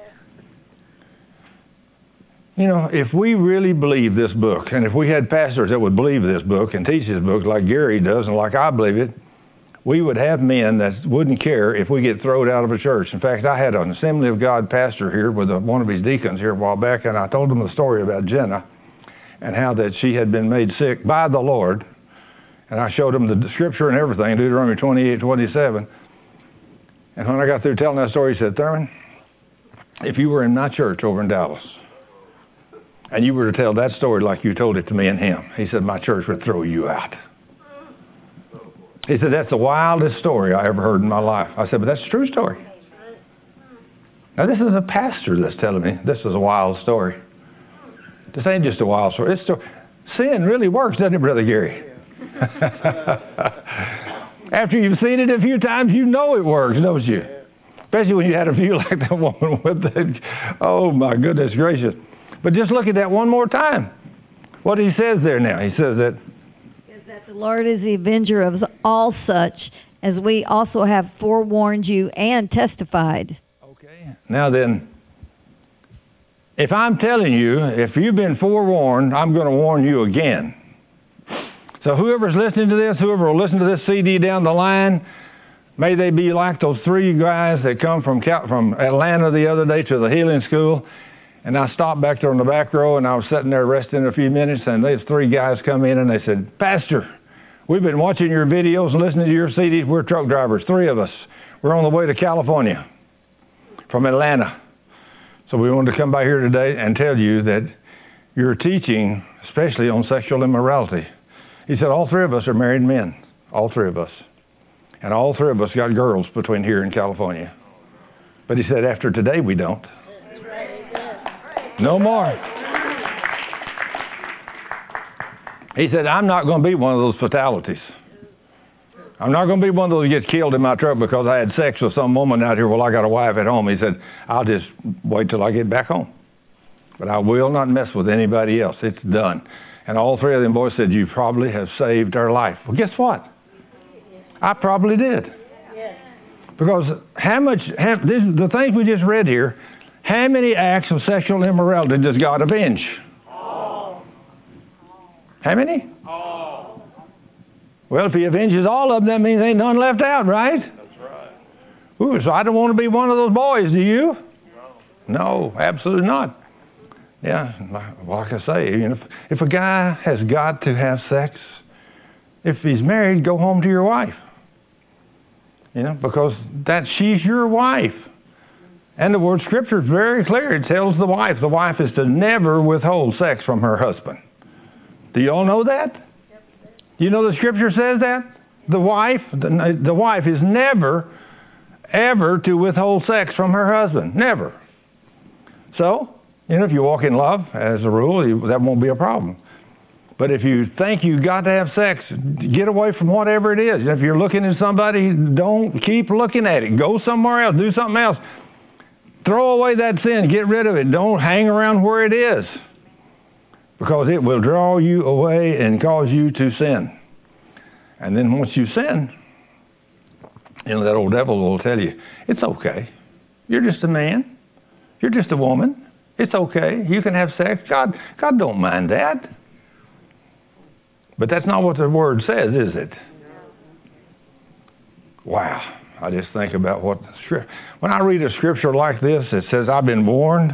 If we really believe this book, and if we had pastors that would believe this book and teach this book like Gary does and like I believe it, we would have men that wouldn't care if we get thrown out of a church. In fact, I had an Assembly of God pastor here with one of his deacons here a while back, and I told him the story about Jenna and how that she had been made sick by the Lord. And I showed him the scripture and everything, Deuteronomy 28:27. And when I got through telling that story, he said, Thurman, if you were in my church over in Dallas, and you were to tell that story like you told it to me and him, he said, my church would throw you out. He said, that's the wildest story I ever heard in my life. I said, but that's a true story. Now, this is a pastor that's telling me this is a wild story. This ain't just a wild story. Sin really works, doesn't it, Brother Gary? After you've seen it a few times, you know it works, don't you? Especially when you had a view like that woman with that. Oh, my goodness gracious. But just look at that one more time. What he says there now. He says that the Lord is the avenger of all such, as we also have forewarned you and testified. Okay. Now then, if I'm telling you, if you've been forewarned, I'm going to warn you again. So whoever's listening to this, whoever will listen to this CD down the line, may they be like those three guys that come from Atlanta the other day to the healing school. And I stopped back there on the back row, and I was sitting there resting a few minutes, and these three guys come in, and they said, Pastor, we've been watching your videos and listening to your CDs. We're truck drivers, three of us. We're on the way to California from Atlanta. So we wanted to come by here today and tell you that your teaching, especially on sexual immorality, he said all three of us are married men, all three of us. And all three of us got girls between here and California. But he said after today we don't. No more. He said, I'm not going to be one of those fatalities. I'm not going to be one of those that gets killed in my truck because I had sex with some woman out here while I got a wife at home. He said, I'll just wait till I get back home. But I will not mess with anybody else. It's done. And all three of them boys said, you probably have saved our life. Well, guess what? I probably did. Because the things we just read here, how many acts of sexual immorality does God avenge? All. How many? All. Well, if he avenges all of them, that means ain't none left out, right? That's right. Ooh, so I don't want to be one of those boys, do you? No, absolutely not. Yeah, like I say, if a guy has got to have sex, if he's married, go home to your wife. Because she's your wife. And the word Scripture is very clear. It tells the wife is to never withhold sex from her husband. Do you all know that? You know the Scripture says that? The wife is never, ever to withhold sex from her husband. Never. So, if you walk in love, as a rule, that won't be a problem. But if you think you got to have sex, get away from whatever it is. If you're looking at somebody, don't keep looking at it. Go somewhere else. Do something else. Throw away that sin. Get rid of it. Don't hang around where it is. Because it will draw you away and cause you to sin. And then once you sin, that old devil will tell you, it's okay. You're just a man. You're just a woman. It's okay. You can have sex. God don't mind that. But that's not what the Word says, is it? Wow. I just think about when I read a scripture like this, it says, I've been warned.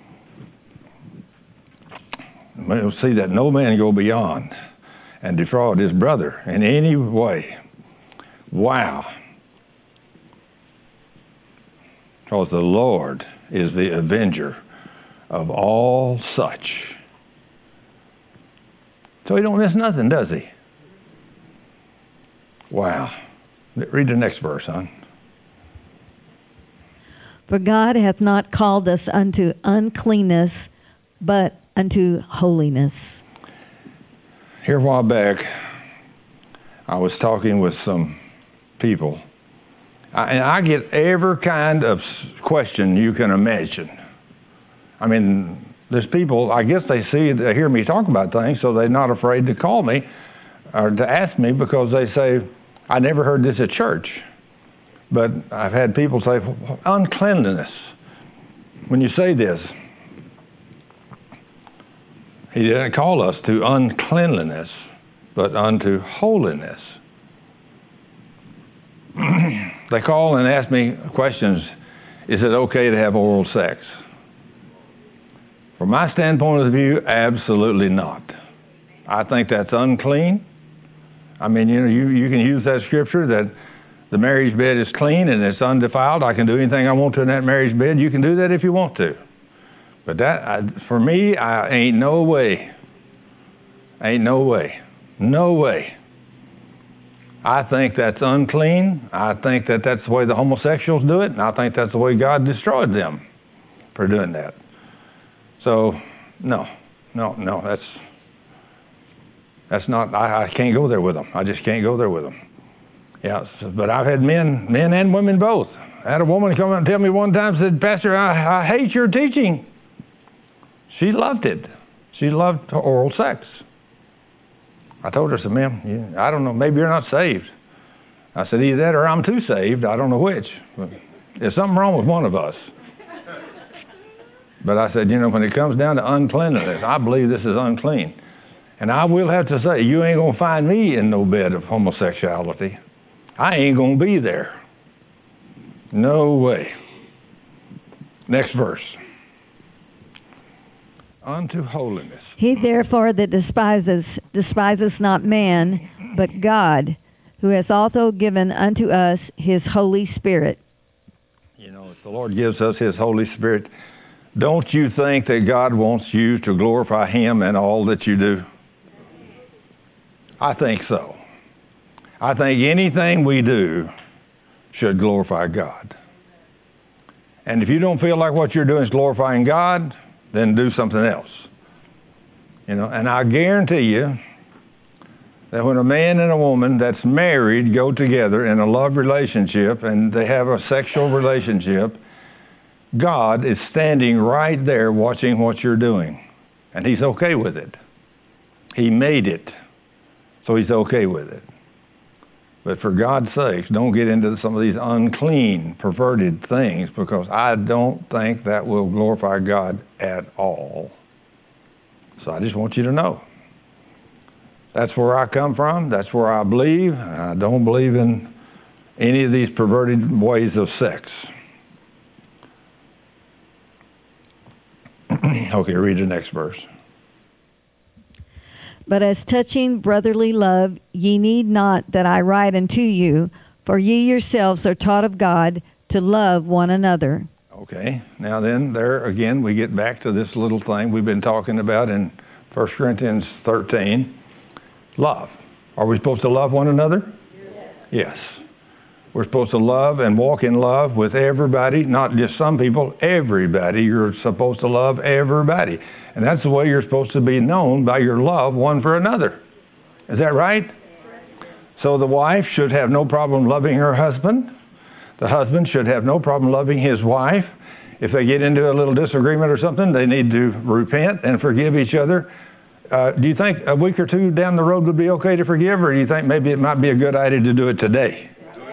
We'll see that no man go beyond and defraud his brother in any way. Wow. Because the Lord is the avenger of all such. So he don't miss nothing, does he? Wow. Read the next verse, son. For God hath not called us unto uncleanness, but unto holiness. Here a while back, I was talking with some people, and I get every kind of question you can imagine. I mean, there's people, I guess they hear me talk about things, so they're not afraid to call me or to ask me because they say, I never heard this at church. But I've had people say, uncleanliness. When you say this, he didn't call us to uncleanliness, but unto holiness. they call and ask me questions. Is it okay to have oral sex? From my standpoint of view, absolutely not. I think that's unclean. I mean, you can use that scripture that the marriage bed is clean and it's undefiled. I can do anything I want to in that marriage bed. You can do that if you want to. But for me, ain't no way. Ain't no way. No way. I think that's unclean. I think that's the way the homosexuals do it, and I think that's the way God destroyed them for doing that. So, no, that's not, I can't go there with them. I just can't go there with them. Yeah, but I've had men and women both. I had a woman come up and tell me one time, said, Pastor, I hate your teaching. She loved it. She loved oral sex. I told her, I said, ma'am, I don't know, maybe you're not saved. I said, either that or I'm too saved. I don't know which. There's something wrong with one of us. But I said, when it comes down to uncleanliness, I believe this is unclean. And I will have to say, you ain't going to find me in no bed of homosexuality. I ain't going to be there. No way. Next verse. Unto holiness. He therefore that despiseth not man, but God, who has also given unto us his Holy Spirit. If the Lord gives us his Holy Spirit, don't you think that God wants you to glorify him in all that you do? I think so. I think anything we do should glorify God. And if you don't feel like what you're doing is glorifying God, then do something else. And I guarantee you that when a man and a woman that's married go together in a love relationship and they have a sexual relationship, God is standing right there watching what you're doing. And he's okay with it. He made it, so he's okay with it. But for God's sake, don't get into some of these unclean, perverted things, because I don't think that will glorify God at all. So I just want you to know. That's where I come from. That's where I believe. I don't believe in any of these perverted ways of sex. Okay, read the next verse. But as touching brotherly love, ye need not that I write unto you, for ye yourselves are taught of God to love one another. Okay, now then, there again, we get back to this little thing we've been talking about in 1 Corinthians 13. Love. Are we supposed to love one another? Yes. We're supposed to love and walk in love with everybody, not just some people, everybody. You're supposed to love everybody. And that's the way you're supposed to be known, by your love one for another. Is that right? So the wife should have no problem loving her husband. The husband should have no problem loving his wife. If they get into a little disagreement or something, they need to repent and forgive each other. Do you think a week or two down the road would be okay to forgive, or do you think maybe it might be a good idea to do it today?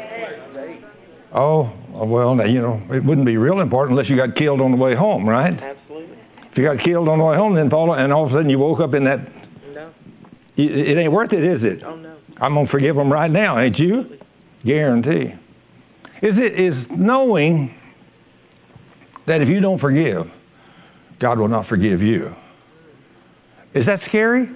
Oh, well, now, it wouldn't be real important unless you got killed on the way home, right? Absolutely. If you got killed on the way home, then all of a sudden you woke up in that... No. It ain't worth it, is it? Oh, no. I'm going to forgive them right now, ain't you? Guarantee. Is knowing that if you don't forgive, God will not forgive you. Is that scary?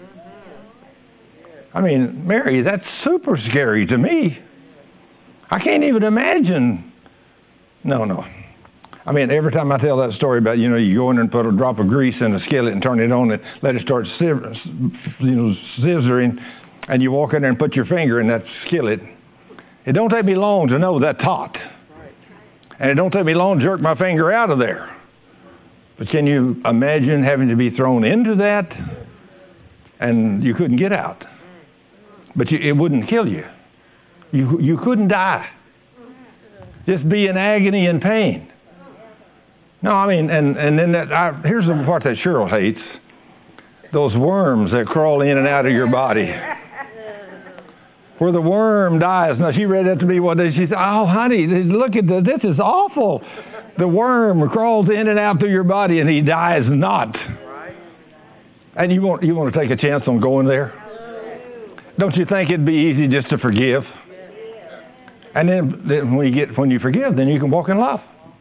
I mean, Mary, that's super scary to me. I can't even imagine. No. I mean, every time I tell that story about, you go in and put a drop of grease in a skillet and turn it on and let it start sizzling, and you walk in there and put your finger in that skillet. It don't take me long to know that's hot. And it don't take me long to jerk my finger out of there. But can you imagine having to be thrown into that and you couldn't get out? But it wouldn't kill you. You couldn't die. Just be in agony and pain. No, I mean, and then here's the part that Cheryl hates. Those worms that crawl in and out of your body. Where the worm dies. Now, she read that to me one day. She said, oh, honey, look at this. This is awful. The worm crawls in and out through your body and he dies not. And you want to take a chance on going there? Don't you think it'd be easy just to forgive? And then when you forgive, then you can walk in love.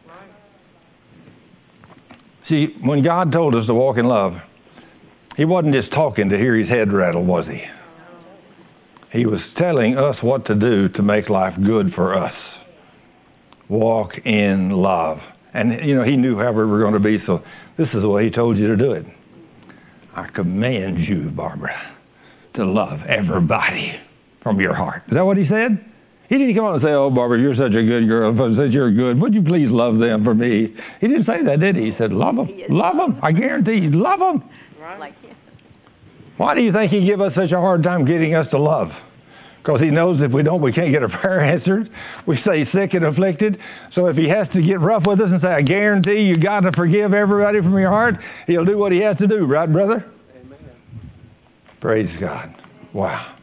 See, when God told us to walk in love, He wasn't just talking to hear His head rattle, was He? He was telling us what to do to make life good for us. Walk in love. And, He knew how we were going to be, so this is the way He told you to do it. I command you, Barbara, to love everybody from your heart. Is that what He said? He didn't come on and say, oh, Barbara, you're such a good girl. If I said you're good, would you please love them for me? He didn't say that, did he? He said, love them. Love them. I guarantee you, love them. Right. Why do you think He give us such a hard time getting us to love? Because He knows if we don't, we can't get our prayer answered. We stay sick and afflicted. So if He has to get rough with us and say, I guarantee you got to forgive everybody from your heart, He'll do what He has to do. Right, brother? Amen. Praise God. Wow.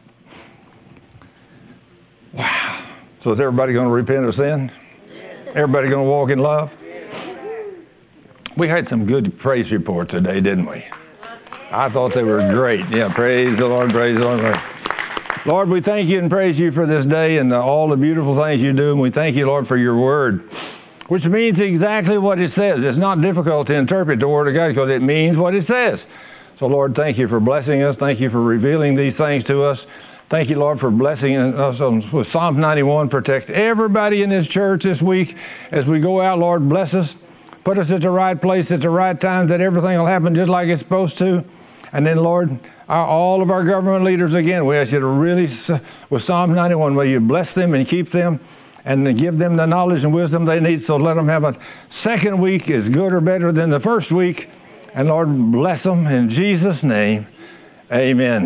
Wow. So is everybody going to repent of sin? Everybody going to walk in love? We had some good praise reports today, didn't we? I thought they were great. Yeah, praise the Lord, praise the Lord. Lord, we thank you and praise you for this day and all the beautiful things you do. And we thank you, Lord, for your word, which means exactly what it says. It's not difficult to interpret the word of God because it means what it says. So, Lord, thank you for blessing us. Thank you for revealing these things to us. Thank you, Lord, for blessing us with Psalm 91. Protect everybody in this church this week as we go out. Lord, bless us. Put us at the right place at the right time, that everything will happen just like it's supposed to. And then, Lord, all of our government leaders, again, we ask you to really, with Psalm 91, will you bless them and keep them and give them the knowledge and wisdom they need, so let them have a second week as good or better than the first week. And, Lord, bless them in Jesus' name. Amen.